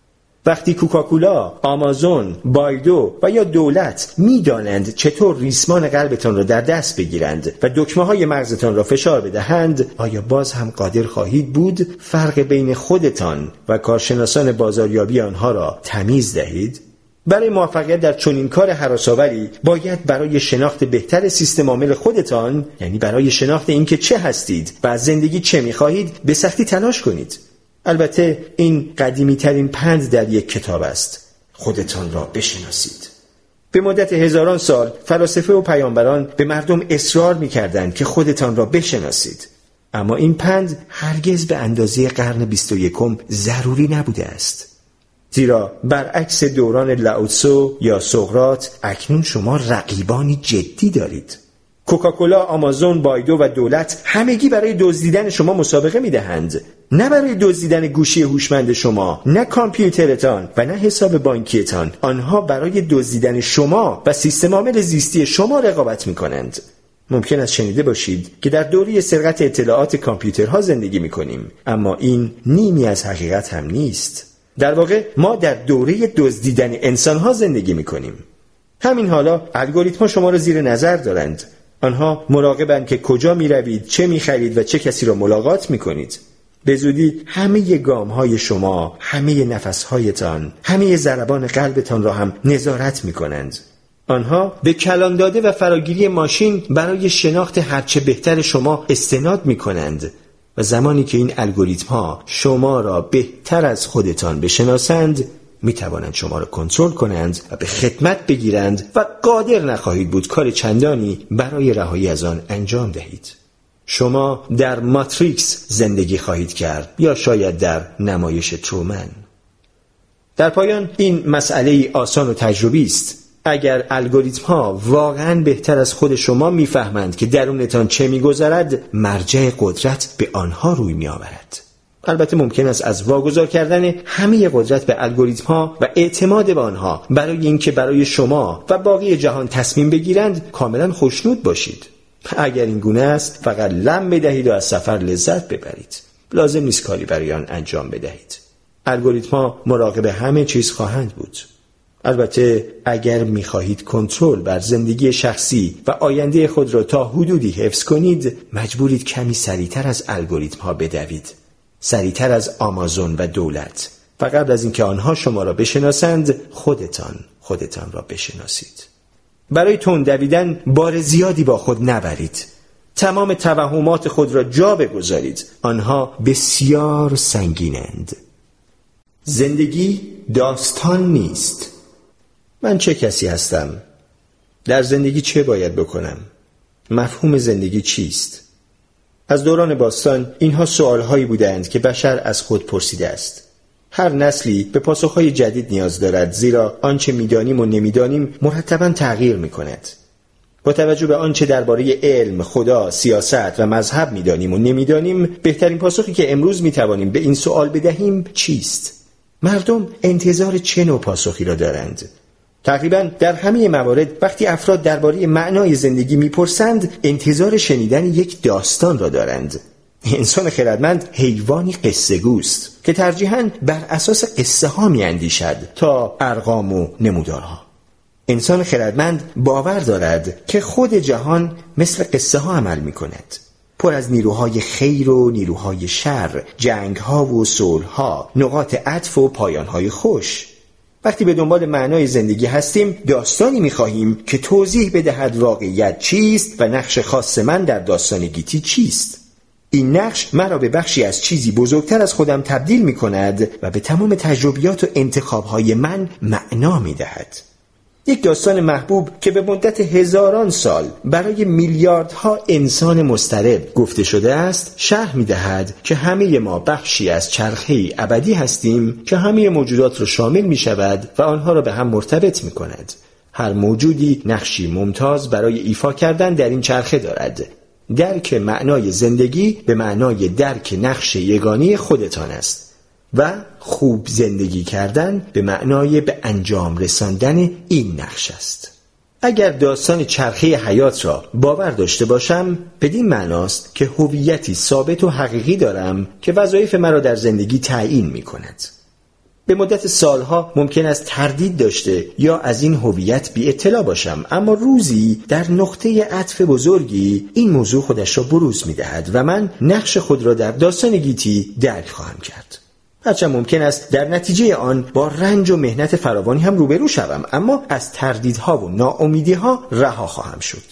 وقتی کوکاکولا، آمازون، بایدو و یا دولت می‌دانند چطور ریسمان قلبتان را در دست بگیرند و دکمه‌های مغزتان را فشار بدهند، آیا باز هم قادر خواهید بود فرق بین خودتان و کارشناسان بازاریابی آنها را تمیز دهید؟ برای موفقیت در چنین کار هراس‌آوری باید برای شناخت بهتر سیستم عامل خودتان، یعنی برای شناخت اینکه چه هستید و از زندگی چه می‌خواهید، به سختی تلاش کنید. البته این قدیمی ترین پند در یک کتاب است: خودتان را بشناسید. به مدت هزاران سال فلاسفه و پیامبران به مردم اصرار می‌کردند که خودتان را بشناسید، اما این پند هرگز به اندازه قرن 21 ضروری نبوده است. زیرا برعکس دوران لاوتسو یا سقراط، اکنون شما رقیبانی جدی دارید. کوکاکولا، آمازون، بایدو و دولت همگی برای دزدیدن شما مسابقه می‌دهند، نه برای دزدیدن گوشی هوشمند شما، نه کامپیوترتان و نه حساب بانکیتان. آنها برای دزدیدن شما و سیستم عامل زیستی شما رقابت می‌کنند. ممکن است شنیده باشید که در دوره سرقت اطلاعات کامپیوترها زندگی می‌کنیم، اما این نیمی از حقیقت هم نیست. در واقع ما در دوره دزدیدن انسان‌ها زندگی می‌کنیم. همین حالا الگوریتم‌ها شما را زیر نظر دارند. آنها مراقبند که کجا می‌روید، چه می‌خرید و چه کسی را ملاقات می‌کنید. به زودی همه گام‌های شما، همه نفس‌هایتان، همه ضربان قلبتان را هم نظارت می‌کنند. آنها به کلان داده و فراگیری ماشین برای شناخت هرچه بهتر شما استناد می‌کنند و زمانی که این الگوریتم‌ها شما را بهتر از خودتان بشناسند، می‌توانند شما را کنترل کنند و به خدمت بگیرند و قادر نخواهید بود کار چندانی برای رهایی از آن انجام دهید. شما در ماتریکس زندگی خواهید کرد یا شاید در نمایش ترومن. در پایان این مسئله آسان و تجربی است. اگر الگوریتم‌ها واقعاً بهتر از خود شما می‌فهمند که درونتان چه می‌گذرد، مرجع قدرت به آنها روی می‌آورد. البته ممکن است از واگذار کردن همه قدرت به الگوریتم‌ها و اعتماد به آنها برای اینکه برای شما و باقی جهان تصمیم بگیرند کاملاً خوشنود باشید. اگر این گونه است، فقط لم بدهید و از سفر لذت ببرید. لازم نیست کاری برای آن انجام بدهید. الگوریتم‌ها مراقب همه چیز خواهند بود. البته اگر می‌خواهید کنترل بر زندگی شخصی و آینده خود را تا حدودی حفظ کنید، مجبورید کمی سریعتر از الگوریتم‌ها بدوید. سریعتر از آمازون و دولت. و قبل از اینکه آنها شما را بشناسند، خودتان را بشناسید. برای تند دویدن بار زیادی با خود نبرید. تمام توهمات خود را جا بگذارید. آنها بسیار سنگینند. زندگی داستان نیست. من چه کسی هستم؟ در زندگی چه باید بکنم؟ مفهوم زندگی چیست؟ از دوران باستان اینها سوالهایی بودند که بشر از خود پرسیده است. هر نسلی به پاسخهای جدید نیاز دارد، زیرا آنچه می‌دانیم و نمی‌دانیم مرتباً تغییر می‌کند. با توجه به آنچه درباره علم، خدا، سیاست و مذهب می‌دانیم و نمی‌دانیم، بهترین پاسخی که امروز می‌توانیم به این سوال بدهیم چیست؟ مردم انتظار چه نوع پاسخی را دارند؟ تقریباً در همه موارد وقتی افراد درباره معنای زندگی می‌پرسند، انتظار شنیدن یک داستان را دارند. انسان خردمند حیوانی قصه‌گوست که ترجیحاً بر اساس قصه ها می‌اندیشد تا ارقام و نمودارها. انسان خردمند باور دارد که خود جهان مثل قصه ها عمل می‌کند، پر از نیروهای خیر و نیروهای شر، جنگ‌ها و صلح‌ها، نقاط عطف و پایان‌های خوش. وقتی به دنبال معنای زندگی هستیم، داستانی می‌خواهیم که توضیح بدهد واقعیت چیست و نقش خاص من در داستان گیتی چیست. این نقش مرا به بخشی از چیزی بزرگتر از خودم تبدیل می‌کند و به تمام تجربیات و انتخاب‌های من معنا می‌دهد. یک داستان محبوب که به مدت هزاران سال برای میلیاردها انسان مضطرب گفته شده است، شرح می‌دهد که همه ما بخشی از چرخه‌ای ابدی هستیم که همه موجودات را شامل می‌شود و آنها را به هم مرتبط می‌کند. هر موجودی نقشی ممتاز برای ایفا کردن در این چرخه دارد. درک معنای زندگی به معنای درک نقش یگانه خودتان است و خوب زندگی کردن به معنای به انجام رساندن این نقش است. اگر داستان چرخه حیات را باور داشته باشم، بدین معناست که هویتی ثابت و حقیقی دارم که وظایف مرا در زندگی تعیین می کند. به مدت سالها ممکن است تردید داشته یا از این هویت بی اطلاع باشم، اما روزی در نقطه عطف بزرگی این موضوع خودش را بروز می دهد و من نقش خود را در داستان گیتی درک خواهم کرد. هرچند ممکن است در نتیجه آن با رنج و مهنت فراوانی هم روبرو شوم، اما از تردیدها و ناامیدیها رها خواهم شد.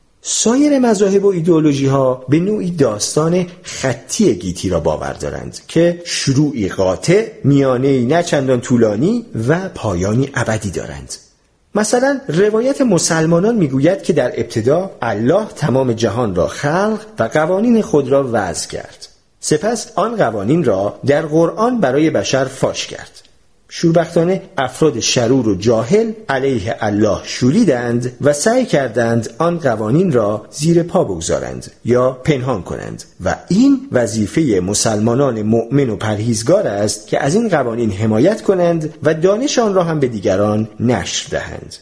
سایر مذاهب و ایدئولوژی‌ها به نوعی داستان خطی گیتی را باور دارند که شروعی قاطع، میانه‌ای نه چندان طولانی و پایانی ابدی دارند. مثلا روایت مسلمانان میگوید که در ابتدا الله تمام جهان را خلق و قوانین خود را وضع کرد. سپس آن قوانین را در قرآن برای بشر فاش کرد. شوربختانه افراد شرور و جاهل علیه الله شوریدند و سعی کردند آن قوانین را زیر پا بگذارند یا پنهان کنند و این وظیفه مسلمانان مؤمن و پرهیزگار است که از این قوانین حمایت کنند و دانش آن را هم به دیگران نشر دهند.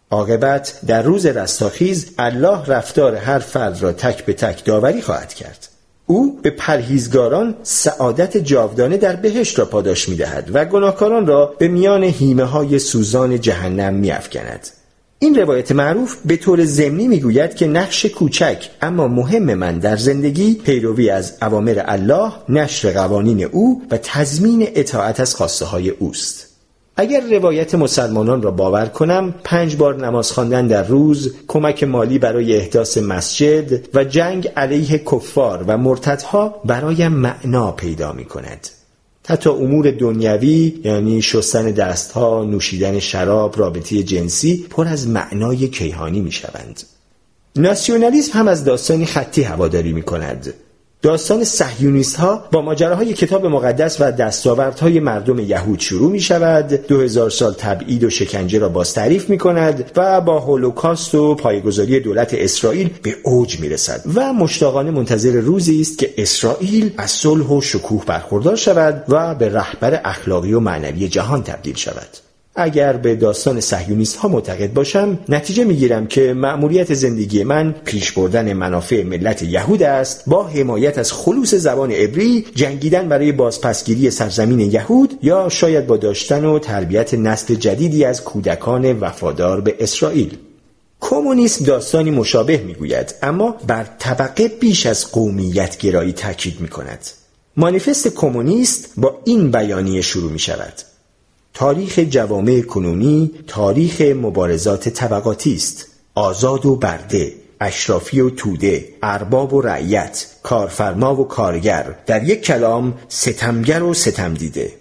عاقبت در روز رستاخیز الله رفتار هر فرد را تک به تک داوری خواهد کرد. او به پرهیزگاران سعادت جاودانه در بهشت را پاداش می‌دهد و گناهکاران را به میان هیمه‌های سوزان جهنم می‌افکند. این روایت معروف به طور ضمنی می‌گوید که نقش کوچک اما مهم من در زندگی پیروی از اوامر الله، نشر قوانین او و تضمین اطاعت از خواسته‌های اوست. اگر روایت مسلمانان را باور کنم، 5 بار نماز خواندن در روز، کمک مالی برای احداث مسجد و جنگ علیه کفار و مرتدها برایم معنا پیدا می کند. حتی امور دنیوی یعنی شستن دستها، نوشیدن شراب، رابطه جنسی پر از معنای کیهانی می شوند. ناسیونالیسم هم از داستانی خطی هواداری می کند. داستان صهیونیست ها با ماجراهای کتاب مقدس و دستاوردهای مردم یهود شروع می شود، 2000 سال تبعید و شکنجه را باز تعریف می کند و با هولوکاست و پایه‌گذاری دولت اسرائیل به اوج می رسد و مشتاقانه منتظر روزی است که اسرائیل از صلح و شکوه برخوردار شود و به رهبر اخلاقی و معنوی جهان تبدیل شود. اگر به داستان صهیونیست ها معتقد باشم، نتیجه میگیرم که مأموریت زندگی من پیش بردن منافع ملت یهود است، با حمایت از خلوص زبان عبری، جنگیدن برای بازپسگیری سرزمین یهود یا شاید با داشتن و تربیت نسل جدیدی از کودکان وفادار به اسرائیل. کمونیسم داستانی مشابه میگوید، اما بر طبقه بیش از قومیت گرایی تاکید میکند. مانیفست کمونیست با این بیانیه شروع میشود: تاریخ جوامع کنونی تاریخ مبارزات طبقاتی است، آزاد و برده، اشرافی و توده، ارباب و رعیت، کارفرما و کارگر، در یک کلام ستمگر و ستمدیده.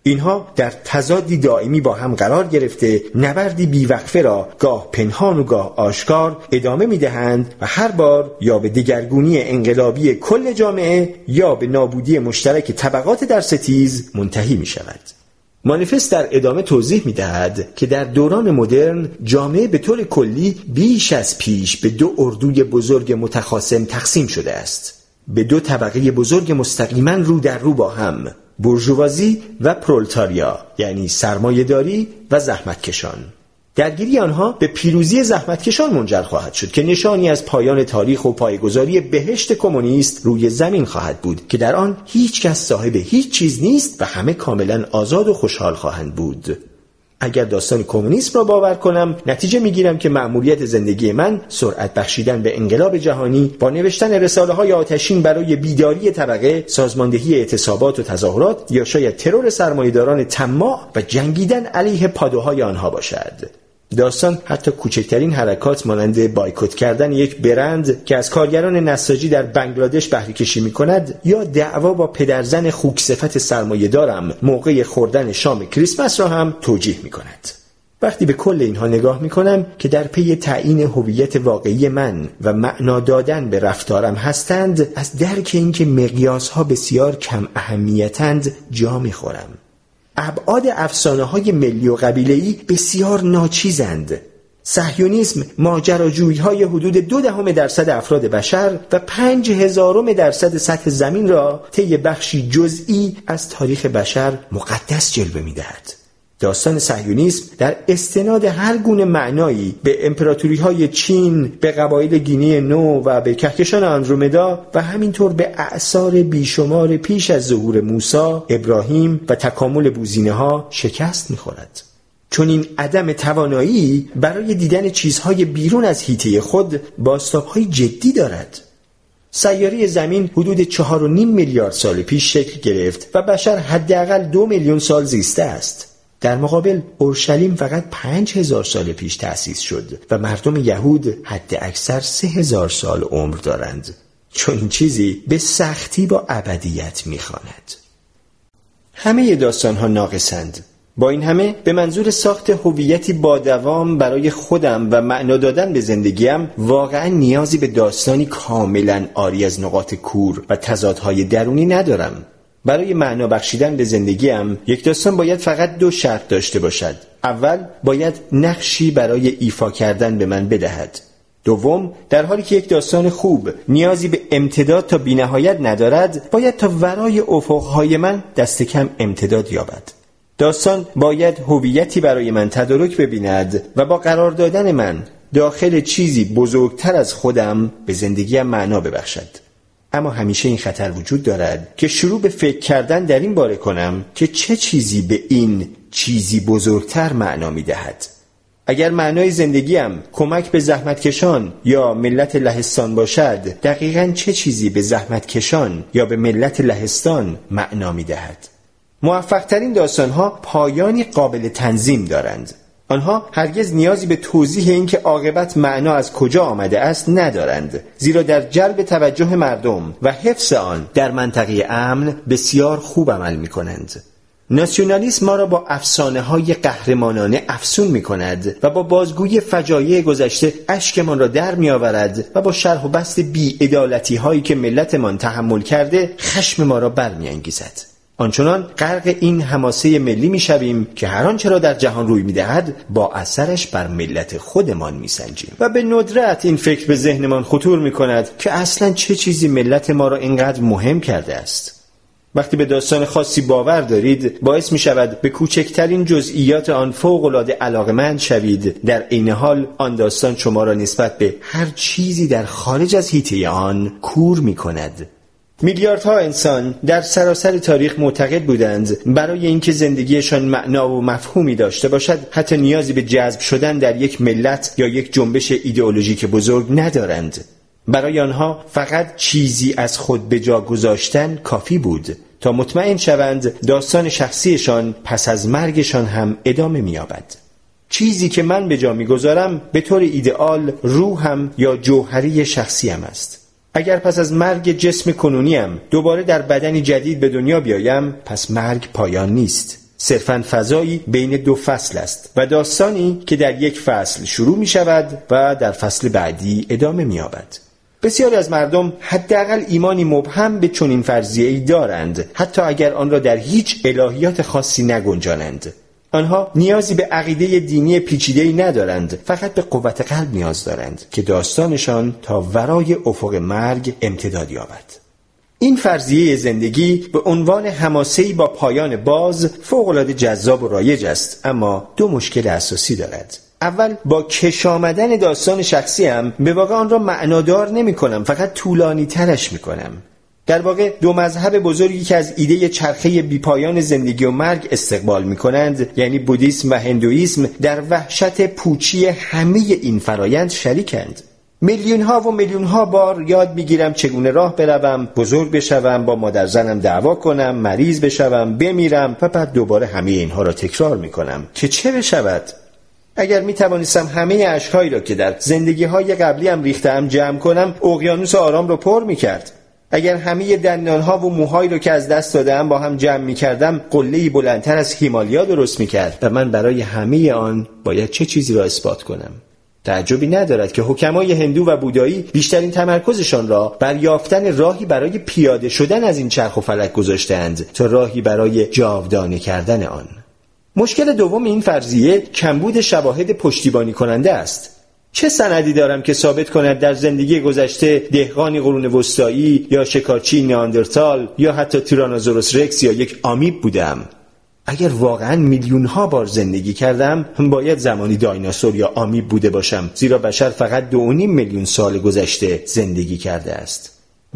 اینها در تضادی دائمی با هم قرار گرفته نبردی بیوقفه را گاه پنهان و گاه آشکار ادامه می‌دهند و هر بار یا به دگرگونی انقلابی کل جامعه یا به نابودی مشترک طبقات در ستیز منتهی می‌شود. مانیفست در ادامه توضیح می‌دهد که در دوران مدرن جامعه به طور کلی بیش از پیش به دو اردوی بزرگ متخاصم تقسیم شده است، به دو طبقه بزرگ مستقیما رو در رو با هم، بورژوازی و پرولتاریا، یعنی سرمایه‌داری و زحمتکشان. درگیری آنها به پیروزی زحمتکشان منجر خواهد شد که نشانی از پایان تاریخ و پایه‌گذاری بهشت کمونیست روی زمین خواهد بود که در آن هیچ کس صاحب هیچ چیز نیست و همه کاملا آزاد و خوشحال خواهند بود. اگر داستان کمونیسم را باور کنم، نتیجه میگیرم که مأموریت زندگی من سرعت بخشیدن به انقلاب جهانی با نوشتن رساله‌های آتشین برای بیداری طبقه، سازماندهی اعتصابات و تظاهرات یا شاید ترور سرمایه‌داران طماع و جنگیدن علیه پادوهای آنها باشد. داستان حتی کوچکترین حرکات مانند بایکوت کردن یک برند که از کارگران نساجی در بنگلادش بهره کشی می‌کند یا دعوا با پدرزن خوک‌صفت سرمایه‌دارم موقع خوردن شام کریسمس را هم توجیه می‌کند. وقتی به کل اینها نگاه می‌کنم که در پی تعیین هویت واقعی من و معنا دادن به رفتارم هستند، از درک اینکه مقیاس‌ها بسیار کم اهمیتند جا می‌خورم. ابعاد افسانه‌های ملی و قبیله‌ای بسیار ناچیزند. صهیونیسم ماجراجویی‌های حدود 0.2% افراد بشر و 0.005% سطح زمین را طی بخشی جزئی از تاریخ بشر مقدس جلوه می‌دهد. داستان صهیونیسم در استناد هر گونه معنایی به امپراتوری‌های چین، به قبایل گینه نو و به کهکشان آندرومدا و همینطور به اعصار بیشمار پیش از ظهور موسی، ابراهیم و تکامل بوزینه‌ها شکست می‌خورد. چون این عدم توانایی برای دیدن چیزهای بیرون از حیطه خود بازتاب‌های جدی دارد. سیاره زمین حدود 4.5 میلیارد سال پیش شکل گرفت و بشر حداقل 2 میلیون سال زیسته است. در مقابل اورشلیم فقط 5000 سال پیش تأسیس شد و مردم یهود حد اکثر 3000 سال عمر دارند. چون این چیزی به سختی با ابدیت می‌خواند. همه داستان‌ها ناقصند. با این همه به منظور ساخت هویتی با دوام برای خودم و معنا دادن به زندگیم واقعا نیازی به داستانی کاملا عاری از نقاط کور و تضادهای درونی ندارم. برای معنا بخشیدن به زندگیم یک داستان باید فقط 2 شرط داشته باشد. اول، باید نقشی برای ایفا کردن به من بدهد. دوم، در حالی که یک داستان خوب نیازی به امتداد تا بی‌نهایت ندارد، باید تا ورای افقهای من دست کم امتداد یابد. داستان باید هویتی برای من تدارک ببیند و با قرار دادن من داخل چیزی بزرگتر از خودم به زندگیم معنا ببخشد. اما همیشه این خطر وجود دارد که شروع به فکر کردن در این باره کنم که چه چیزی به این چیزی بزرگتر معنا می‌دهد. اگر معنای زندگیم کمک به زحمتکشان یا ملت لهستان باشد، دقیقاً چه چیزی به زحمتکشان یا به ملت لهستان معنا می‌دهد؟ موفق‌ترین داستان‌ها پایانی قابل تنظیم دارند. آنها هرگز نیازی به توضیح اینکه عاقبت معنا از کجا آمده است ندارند، زیرا در جلب توجه مردم و حفظ آن در منطقه امن بسیار خوب عمل می‌کنند. ناسیونالیسم ما را با افسانه‌های قهرمانانه افسون می‌کند و با بازگویی فجایع گذشته اشکمان را در می‌آورد و با شرح و بسط بی‌عدالتی‌هایی که ملتمان تحمل کرده خشم ما را برمی‌انگیزد. آنچنان غرق این حماسه ملی میشویم که هر آنچه را در جهان روی میدهد با اثرش بر ملت خودمان میسنجیم و به ندرت این فکر به ذهنمان خطور میکند که اصلا چه چیزی ملت ما را اینقدر مهم کرده است. وقتی به داستان خاصی باور دارید، باعث می شود به کوچکترین جزئیات آن فوق‌العاده علاقه‌مند شوید. در عین حال آن داستان شما را نسبت به هر چیزی در خارج از حیطه آن کور می کند. میلیاردها انسان در سراسر تاریخ معتقد بودند برای اینکه زندگیشان معنا و مفهومی داشته باشد، حتی نیازی به جذب شدن در یک ملت یا یک جنبش ایدئولوژیک بزرگ ندارند. برای آنها فقط چیزی از خود به جا گذاشتن کافی بود تا مطمئن شوند داستان شخصیشان پس از مرگشان هم ادامه می‌یابد. چیزی که من به جا می‌گذارم به طور ایدئال روحم یا جوهری شخصیم است. اگر پس از مرگ جسم کنونیم دوباره در بدنی جدید به دنیا بیایم، پس مرگ پایان نیست. صرفاً فضایی بین دو فصل است و داستانی که در یک فصل شروع می شود و در فصل بعدی ادامه می یابد. بسیاری از مردم حداقل ایمانی مبهم به چنین فرضیه‌ای دارند، حتی اگر آن را در هیچ الهیات خاصی نگنجانند. آنها نیازی به عقیده دینی پیچیده‌ای ندارند، فقط به قوت قلب نیاز دارند که داستانشان تا ورای افق مرگ امتداد یابد. این فرضیه زندگی به عنوان حماسه‌ای با پایان باز فوق‌العاده جذاب و رایج است، اما دو مشکل اساسی دارد. اول، با کش آمدن داستان شخصیم به واقع آن را معنادار نمی‌کنم، فقط طولانی ترش می‌کنم. در واقع دو مذهب بزرگی که از ایده چرخه بیپایان زندگی و مرگ استقبال می‌کنند، یعنی بودیسم و هندویسم، در وحشت پوچی همه این فرایند شریکند. میلیون‌ها و میلیون‌ها بار یاد می‌گیرم چگونه راه بروم، بزرگ بشوم، با مادر زنم دعوا کنم، مریض بشوم، بمیرم و بعد دوباره همه اینها را تکرار می‌کنم که چه بشود؟ اگر می‌توانستم همه اشک‌هایی را که در زندگی‌های قبلیم ریختم جمع کنم، اقیانوس آرام را پر می‌کرد. اگر همه دندان‌ها و موهایی را که از دست دادم با هم جمع می‌کردم، قله‌ای بلندتر از هیمالیا درست می‌کرد و من برای همه آن باید چه چیزی را اثبات کنم؟ تعجبی ندارد که حکمای هندو و بودایی بیشترین تمرکزشان را بر یافتن راهی برای پیاده شدن از این چرخ و فلک گذاشتند تا راهی برای جاودانه کردن آن. مشکل دوم این فرضیه کمبود شواهد پشتیبانی کننده است. چه سندی دارم که ثابت کند در زندگی گذشته دهقانی قرون وسطایی یا شکارچی نیاندرتال یا حتی تیرانوزوروس رکس یا یک آمیب بودم؟ اگر واقعا میلیون‌ها بار زندگی کردم، باید زمانی دایناسور یا آمیب بوده باشم، زیرا بشر فقط 2.5 میلیون سال گذشته زندگی کرده است.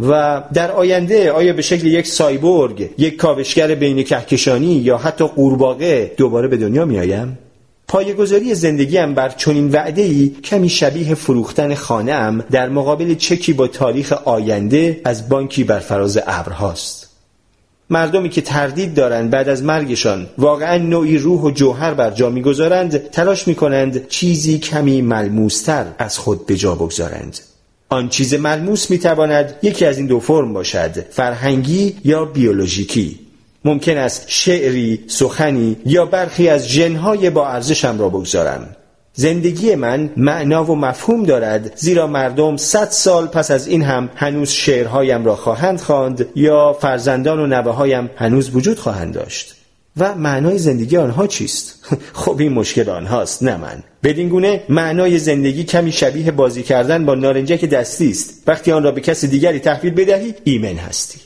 و در آینده آیا به شکل یک سایبورگ، یک کاوشگر بین کهکشانی یا حتی قورباغه دوباره به دنیا میایم؟ پایه‌گذاری زندگیم بر چنین وعده‌ای کمی شبیه فروختن خانه‌ام در مقابل چکی با تاریخ آینده از بانکی بر فراز ابرهاست. مردمی که تردید دارند بعد از مرگشان واقعا نوعی روح و جوهر بر جا می‌گذارند، تلاش می‌کنند چیزی کمی ملموس‌تر از خود به جا بگذارند. آن چیز ملموس می‌تواند یکی از این دو فرم باشد، فرهنگی یا بیولوژیکی. ممکن است شعری، سخنی یا برخی از ژن‌های با ارزشم را بگذارم. زندگی من معنا و مفهوم دارد، زیرا مردم 100 سال پس از این هم هنوز شعرهایم را خواهند خواند یا فرزندان و نوه‌هایم هنوز وجود خواهند داشت. و معنای زندگی آنها چیست؟ خب این مشکل آنهاست، نه من. بدین گونه معنای زندگی کمی شبیه بازی کردن با نارنجک دستی است. وقتی آن را به کسی دیگری تحویل بدهی، ایمن هستی.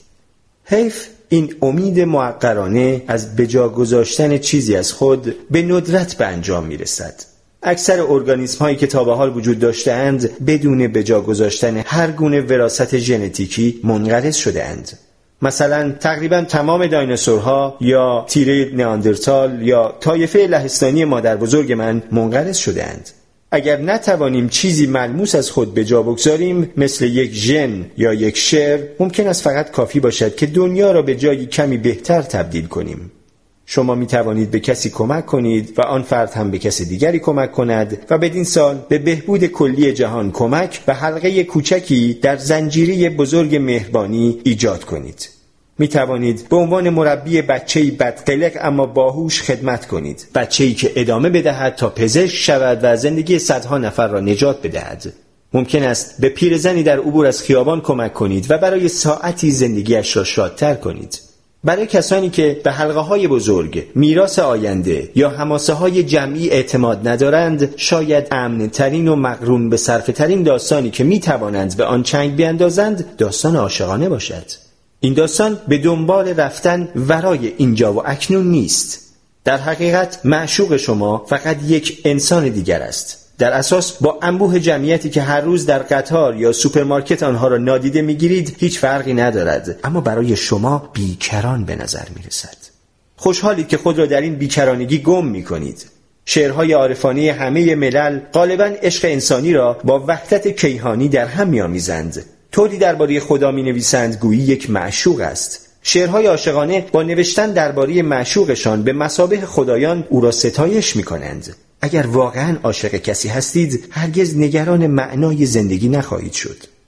حیف این امید محقرانه از بجا گذاشتن چیزی از خود به ندرت به انجام میرسد. اکثر ارگانیسم هایی که تا به حال وجود داشته‌اند بدون بجا گذاشتن هر گونه وراثت ژنتیکی منقرض شده‌اند. مثلا تقریبا تمام دایناسورها یا تیره نیاندرتال یا طایفه لهستانی مادر بزرگ من منقرض شده‌اند. اگر نتوانیم چیزی ملموس از خود به جا بگذاریم، مثل یک ژن یا یک شعر، ممکن است فقط کافی باشد که دنیا را به جایی کمی بهتر تبدیل کنیم. شما می توانید به کسی کمک کنید و آن فرد هم به کسی دیگری کمک کند و بدین سال به بهبود کلی جهان کمک و حلقه کوچکی در زنجیره بزرگ مهربانی ایجاد کنید. می توانید به عنوان مربی بچه‌ای بدقلق اما باهوش خدمت کنید، بچه‌ای که ادامه بدهد تا پزشک شود و زندگی صدها نفر را نجات بدهد. ممکن است به پیرزنی در عبور از خیابان کمک کنید و برای ساعتی زندگیش را شادتر کنید. برای کسانی که به حلقه‌های بزرگ، میراث آینده یا حماسه‌های جمعی اعتماد ندارند، شاید امن‌ترین و مقرون به صرفه‌ترین داستانی که می‌توانند به آن چنگ بیندازند، داستان عاشقانه باشد. این داستان به دنبال رفتن ورای اینجا و اکنون نیست. در حقیقت معشوق شما فقط یک انسان دیگر است. در اساس با انبوه جمعیتی که هر روز در قطار یا سوپرمارکت آنها را نادیده میگیرید هیچ فرقی ندارد، اما برای شما بیکران به نظر میرسد. خوشحالید که خود را در این بیکرانگی گم میکنید. شعرهای عارفانه همه ملل غالباً عشق انسانی را با وحدت کیهانی در هم میآمیزند. طوری درباره خدا می‌نویسند گویی یک معشوق است. شعرهای عاشقانه با نوشتن درباره معشوقشان به مثابه خدایان او را ستایش می‌کنند. اگر واقعاً عاشق کسی هستید، هرگز نگران معنای زندگی نخواهید شد.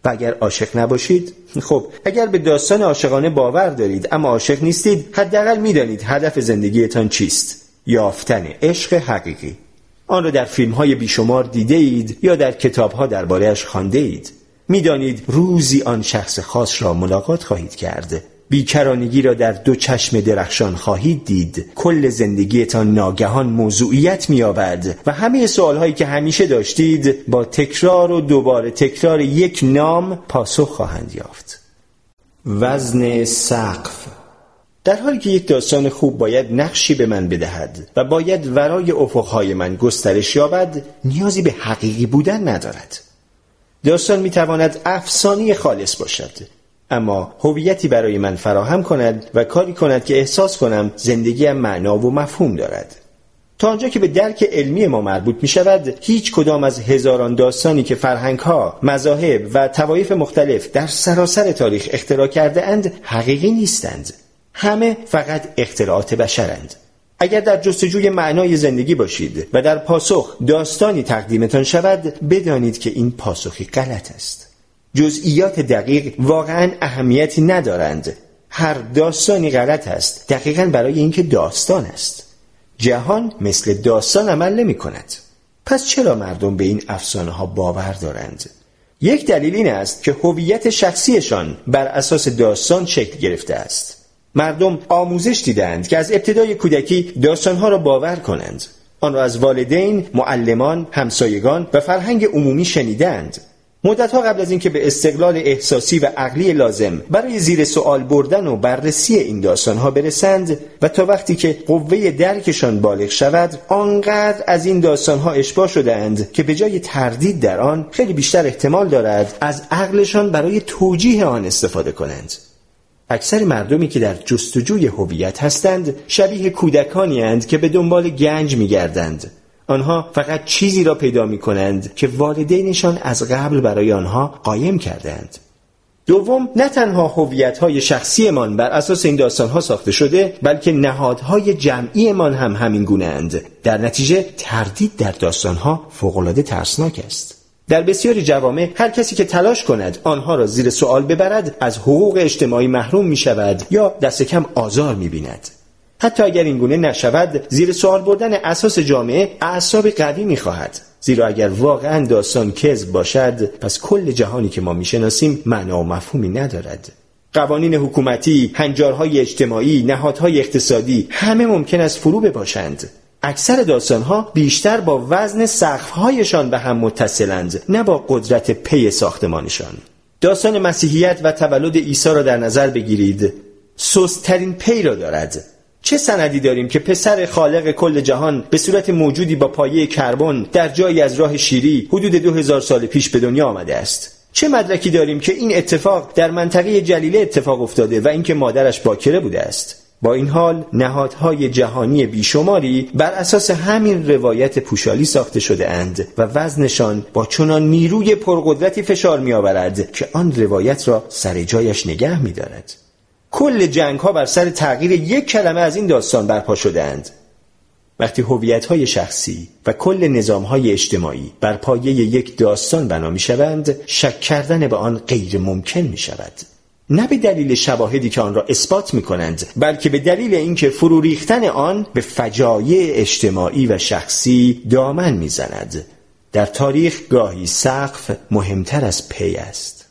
و اگر عاشق نباشید، خب اگر به داستان عاشقانه باور دارید اما عاشق نیستید، حداقل میدانید هدف زندگیتان چیست: یافتن عشق حقیقی. آن را در فیلم‌های بیشمار دیده اید یا در کتاب‌ها درباره‌اش خوانده اید. میدانید روزی آن شخص خاص را ملاقات خواهید کرد. بیکرانگی را در دو چشم درخشان خواهید دید. کل زندگیتان ناگهان موضوعیت می‌یابد و همه سوال‌هایی که همیشه داشتید با تکرار و دوباره تکرار یک نام پاسخ خواهند یافت. وزن سقف. در حالی که یک داستان خوب باید نقشی به من بدهد و باید ورای افقهای من گسترش یابد، نیازی به حقیقی بودن ندارد. داستان میتواند افسانه خالص باشد، اما هویتی برای من فراهم کند و کاری کند که احساس کنم زندگیم معنا و مفهوم دارد. تا آنجا که به درک علمی ما مربوط می شود، هیچ کدام از هزاران داستانی که فرهنگ‌ها، مذاهب و طوایف مختلف در سراسر تاریخ اختراع کرده اند حقیقی نیستند. همه فقط اختراعات بشرند. اگر در جستجوی معنای زندگی باشید و در پاسخ داستانی تقدیمتان شود، بدانید که این پاسخی غلط است. جزئیات دقیق واقعاً اهمیتی ندارند. هر داستانی غلط است دقیقاً برای اینکه داستان است. جهان مثل داستان عمل نمی کند. پس چرا مردم به این افسانه ها باور دارند؟ یک دلیل این است که هویت شخصیشان بر اساس داستان شکل گرفته است. مردم آموزش دیدند که از ابتدای کودکی داستانها را باور کنند. آن را از والدین، معلمان، همسایگان و فرهنگ عمومی شنیدند. مدتها قبل از اینکه به استقلال احساسی و عقلی لازم برای زیر سوال بردن و بررسی این داستانها برسند و تا وقتی که قوه درکشان بالغ شود، آنقدر از این داستانها اشباع شدند که به جای تردید در آن خیلی بیشتر احتمال دارد از عقلشان برای توجیه آن استفاده کنند. اکثر مردمی که در جستجوی هویت هستند شبیه کودکانی اند که به دنبال گنج می‌گردند. آنها فقط چیزی را پیدا می‌کنند که والدینشان از قبل برای آنها قایم کردند. دوم، نه تنها هویت‌های شخصیمان بر اساس این داستان‌ها ساخته شده، بلکه نهادهای جمعیمان هم همین گونه اند. در نتیجه تردید در داستان‌ها فوق‌العاده ترسناک است. در بسیاری جوامع هر کسی که تلاش کند آنها را زیر سوال ببرد از حقوق اجتماعی محروم می شود یا دست کم آزار می بیند. حتی اگر این گونه نشود، زیر سوال بردن اساس جامعه اعصاب قوی می خواهد. زیرا اگر واقعا داستان کذب باشد، پس کل جهانی که ما می شناسیم معنا و مفهومی ندارد. قوانین حکومتی، هنجارهای اجتماعی، نهادهای اقتصادی همه ممکن است فرو بباشند. اکثر داستان‌ها بیشتر با وزن سقف‌هایشان به هم متصلند، نه با قدرت پی ساختمانشان. داستان مسیحیت و تولد عیسی را در نظر بگیرید. سست‌ترین پی را دارد. چه سندی داریم که پسر خالق کل جهان به صورت موجودی با پایه کربن در جایی از راه شیری حدود 2000 سال پیش به دنیا آمده است؟ چه مدرکی داریم که این اتفاق در منطقه جلیله اتفاق افتاده و اینکه مادرش باکره بوده است؟ با این حال نهادهای جهانی بیشماری بر اساس همین روایت پوشالی ساخته شده اند و وزنشان با چنان نیروی پرقدرتی فشار می آورد که آن روایت را سر جایش نگه می دارد. کل جنگ ها بر سر تغییر یک کلمه از این داستان برپا شده اند. وقتی هویت‌های شخصی و کل نظام‌های اجتماعی بر پایه یک داستان بنا می‌شوند، شک کردن به آن غیر ممکن می‌شود. نه به دلیل شواهدی که آن را اثبات می‌کنند، بلکه به دلیل اینکه فرو ریختن آن به فجایع اجتماعی و شخصی دامن می‌زند. در تاریخ گاهی سقف مهمتر از پی است.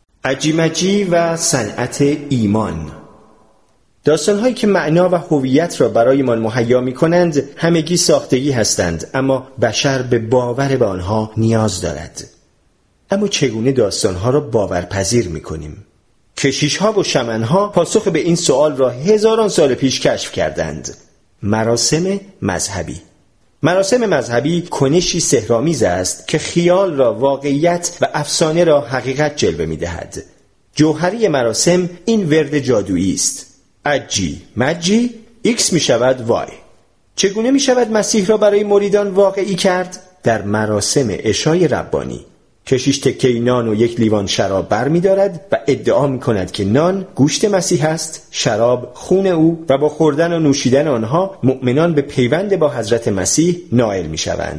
عجیمجی و صنعت ایمان. داستان‌هایی که معنا و هویت را برایمان مهیا می‌کنند همگی ساختگی هستند، اما بشر به باور به آنها نیاز دارد. اما چگونه داستان‌ها را باورپذیر می‌کنیم؟ کشیش‌ها و شمن‌ها پاسخ به این سوال را هزاران سال پیش کشف کردند. مراسم مذهبی. مراسم مذهبی کنشی سحرآمیز است که خیال را واقعیت و افسانه را حقیقت جلوه می‌دهد. جوهری مراسم این ورد جادویی است. اجی مجی ایکس می شود وای. چگونه می شود مسیح را برای مریدان واقعی کرد؟ در مراسم عشای ربانی کشیش تکه نان و یک لیوان شراب بر می دارد و ادعا می کند که نان گوشت مسیح است، شراب خون او، و با خوردن و نوشیدن آنها مؤمنان به پیوند با حضرت مسیح نائل می شوند.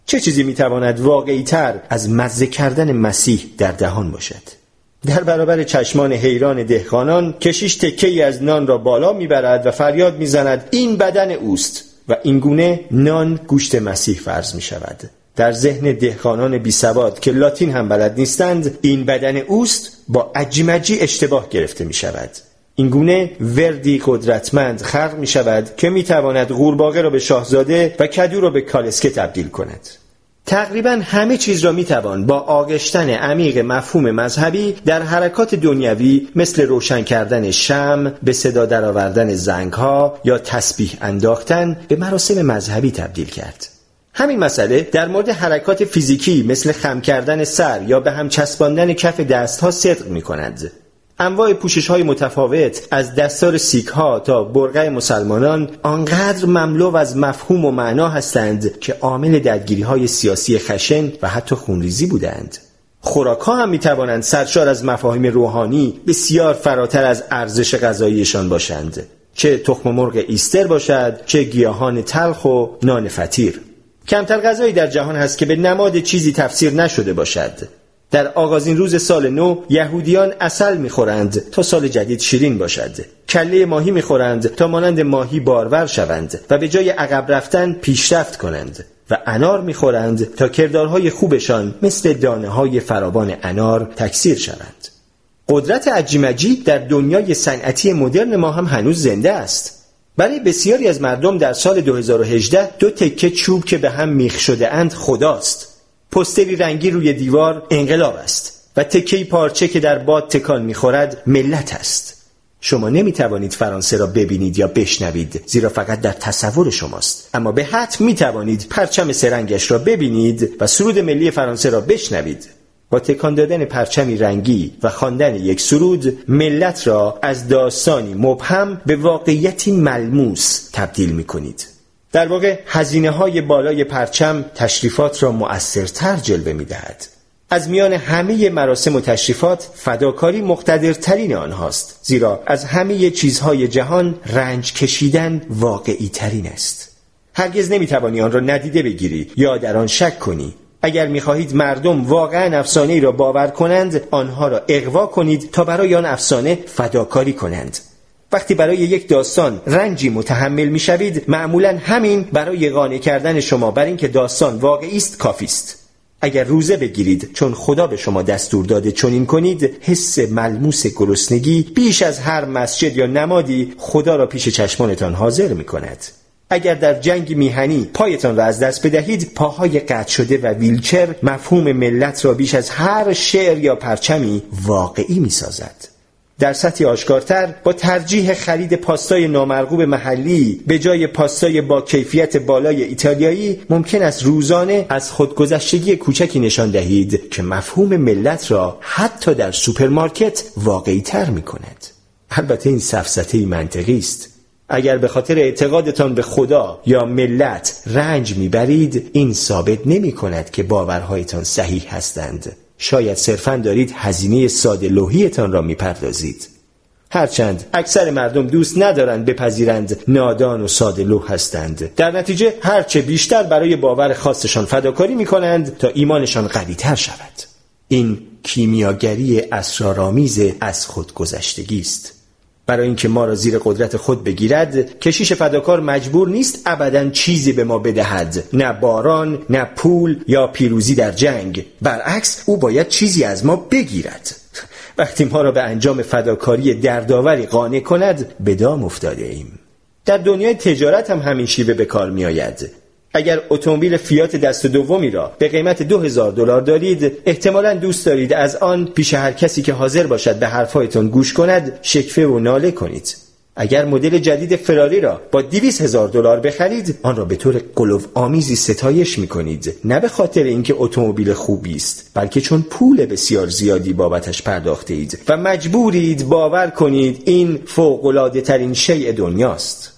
چه چیزی میتواند واقعی تر از مزه کردن مسیح در دهان باشد؟ در برابر چشمان حیران دهقانان، کشیش تکه‌ای از نان را بالا میبرد و فریاد میزند این بدن اوست و این گونه نان گوشت مسیح فرض میشود. در ذهن دهقانان بیسواد که لاتین هم بلد نیستند، این بدن اوست با عجیمجی اشتباه گرفته میشود. این گونه وردی قدرتمند خلق می شود که می تواند قورباغه را به شاهزاده و کدو را به کالسکه تبدیل کند. تقریبا همه چیز را می توان با آغشتن عمیق مفهوم مذهبی در حرکات دنیوی مثل روشن کردن شمع، به صدا درآوردن زنگ‌ها یا تسبیح انداختن به مراسم مذهبی تبدیل کرد. همین مسئله در مورد حرکات فیزیکی مثل خم کردن سر یا به هم چسباندن کف دست‌ها صدق می کند. انواع پوشش‌های متفاوت از دستار سیک‌ها تا برقع مسلمانان آنقدر مملو از مفهوم و معنا هستند که عامل درگیری‌های سیاسی خشن و حتی خونریزی بودند. خوراک‌ها هم می‌توانند سرشار از مفاهیم روحانی بسیار فراتر از ارزش غذاییشان باشند، چه تخم مرغ ایستر باشد، چه گیاهان تلخ و نان فطیر. کمتر غذایی در جهان هست که به نماد چیزی تفسیر نشده باشد. در آغازین روز سال نو یهودیان عسل می‌خورند تا سال جدید شیرین باشد. کله ماهی می‌خورند تا مانند ماهی بارور شوند و به جای عقب رفتن پیشرفت کنند و انار می‌خورند تا کردارهای خوبشان مثل دانه‌های فراوان انار تکثیر شوند. قدرت عجیمجی در دنیای صنعتی مدرن ما هم هنوز زنده است. برای بسیاری از مردم در سال 2018 دو تکه چوب که به هم میخ شده اند خداست. پوستری رنگی روی دیوار انقلاب است و تکه‌ای پارچه که در باد تکان می‌خورد ملت است. شما نمی‌توانید فرانسه را ببینید یا بشنوید، زیرا فقط در تصور شماست، اما به حتم می‌توانید پرچم سه‌رنگش را ببینید و سرود ملی فرانسه را بشنوید. با تکان دادن پرچمی رنگی و خواندن یک سرود، ملت را از داستانی مبهم به واقعیتی ملموس تبدیل می‌کنید. در واقع هزینه‌های بالای پرچم تشریفات را مؤثرتر جلوه می‌دهد. از میان همه مراسم و تشریفات فداکاری مقتدرترین آنهاست، زیرا از همه چیزهای جهان رنج کشیدن واقعی ترین است. هرگز نمی‌توانی آن را ندیده بگیری یا در آن شک کنی. اگر می‌خواهید مردم واقعاً افسانه‌ای را باور کنند، آنها را اغوا کنید تا برای آن افسانه فداکاری کنند. وقتی برای یک داستان رنجی متحمل می‌شوید، معمولاً همین برای قانع کردن شما بر اینکه داستان واقعی است کافی است. اگر روزه بگیرید چون خدا به شما دستور داده چنین کنید، حس ملموس گرسنگی بیش از هر مسجد یا نمادی خدا را پیش چشمانتان حاضر می‌کند. اگر در جنگ میهنی پایتان را از دست بدهید، پاهای قطع شده و ویلچر مفهوم ملت را بیش از هر شعر یا پرچمی واقعی می‌سازد. در سطحی آشکارتر، با ترجیح خرید پاستای نامرغوب محلی به جای پاستای با کیفیت بالای ایتالیایی، ممکن است روزانه از خودگذشتگی کوچکی نشان دهید که مفهوم ملت را حتی در سوپرمارکت واقعی تر می کند. البته این سفسطه‌ای منطقی است. اگر به خاطر اعتقادتان به خدا یا ملت رنج میبرید، این ثابت نمی کند که باورهایتان صحیح هستند. شاید صرفاً دارید هزینه ساده لوحیتان را میپردازید. هرچند اکثر مردم دوست ندارند بپذیرند نادان و ساده لوح هستند، در نتیجه هرچه بیشتر برای باور خاصشان فداکاری میکنند تا ایمانشان قوی‌تر شود. این کیمیاگری اسرارآمیز از خودگذشتگی است. برای اینکه ما را زیر قدرت خود بگیرد، کشیش فداکار مجبور نیست ابداً چیزی به ما بدهد، نه باران، نه پول یا پیروزی در جنگ. برعکس، او باید چیزی از ما بگیرد. وقتی ما را به انجام فداکاری دردآوری قانع کند، به دام افتاده ایم. در دنیای تجارت هم همین شیوه به کار می آید. اگر اتومبیل فیات دست دومی را به قیمت $2000 دارید، احتمالاً دوست دارید از آن پیش هر کسی که حاضر باشد به حرفایتان گوش کند شکوه و ناله کنید. اگر مدل جدید فراری را با $200,000 بخرید، آن را به طور غلوآمیزی ستایش می‌کنید، نه به خاطر اینکه اتومبیل خوبی است، بلکه چون پول بسیار زیادی بابتش پرداخته اید و مجبورید باور کنید این فوق‌العاده‌ترین شیء دنیاست.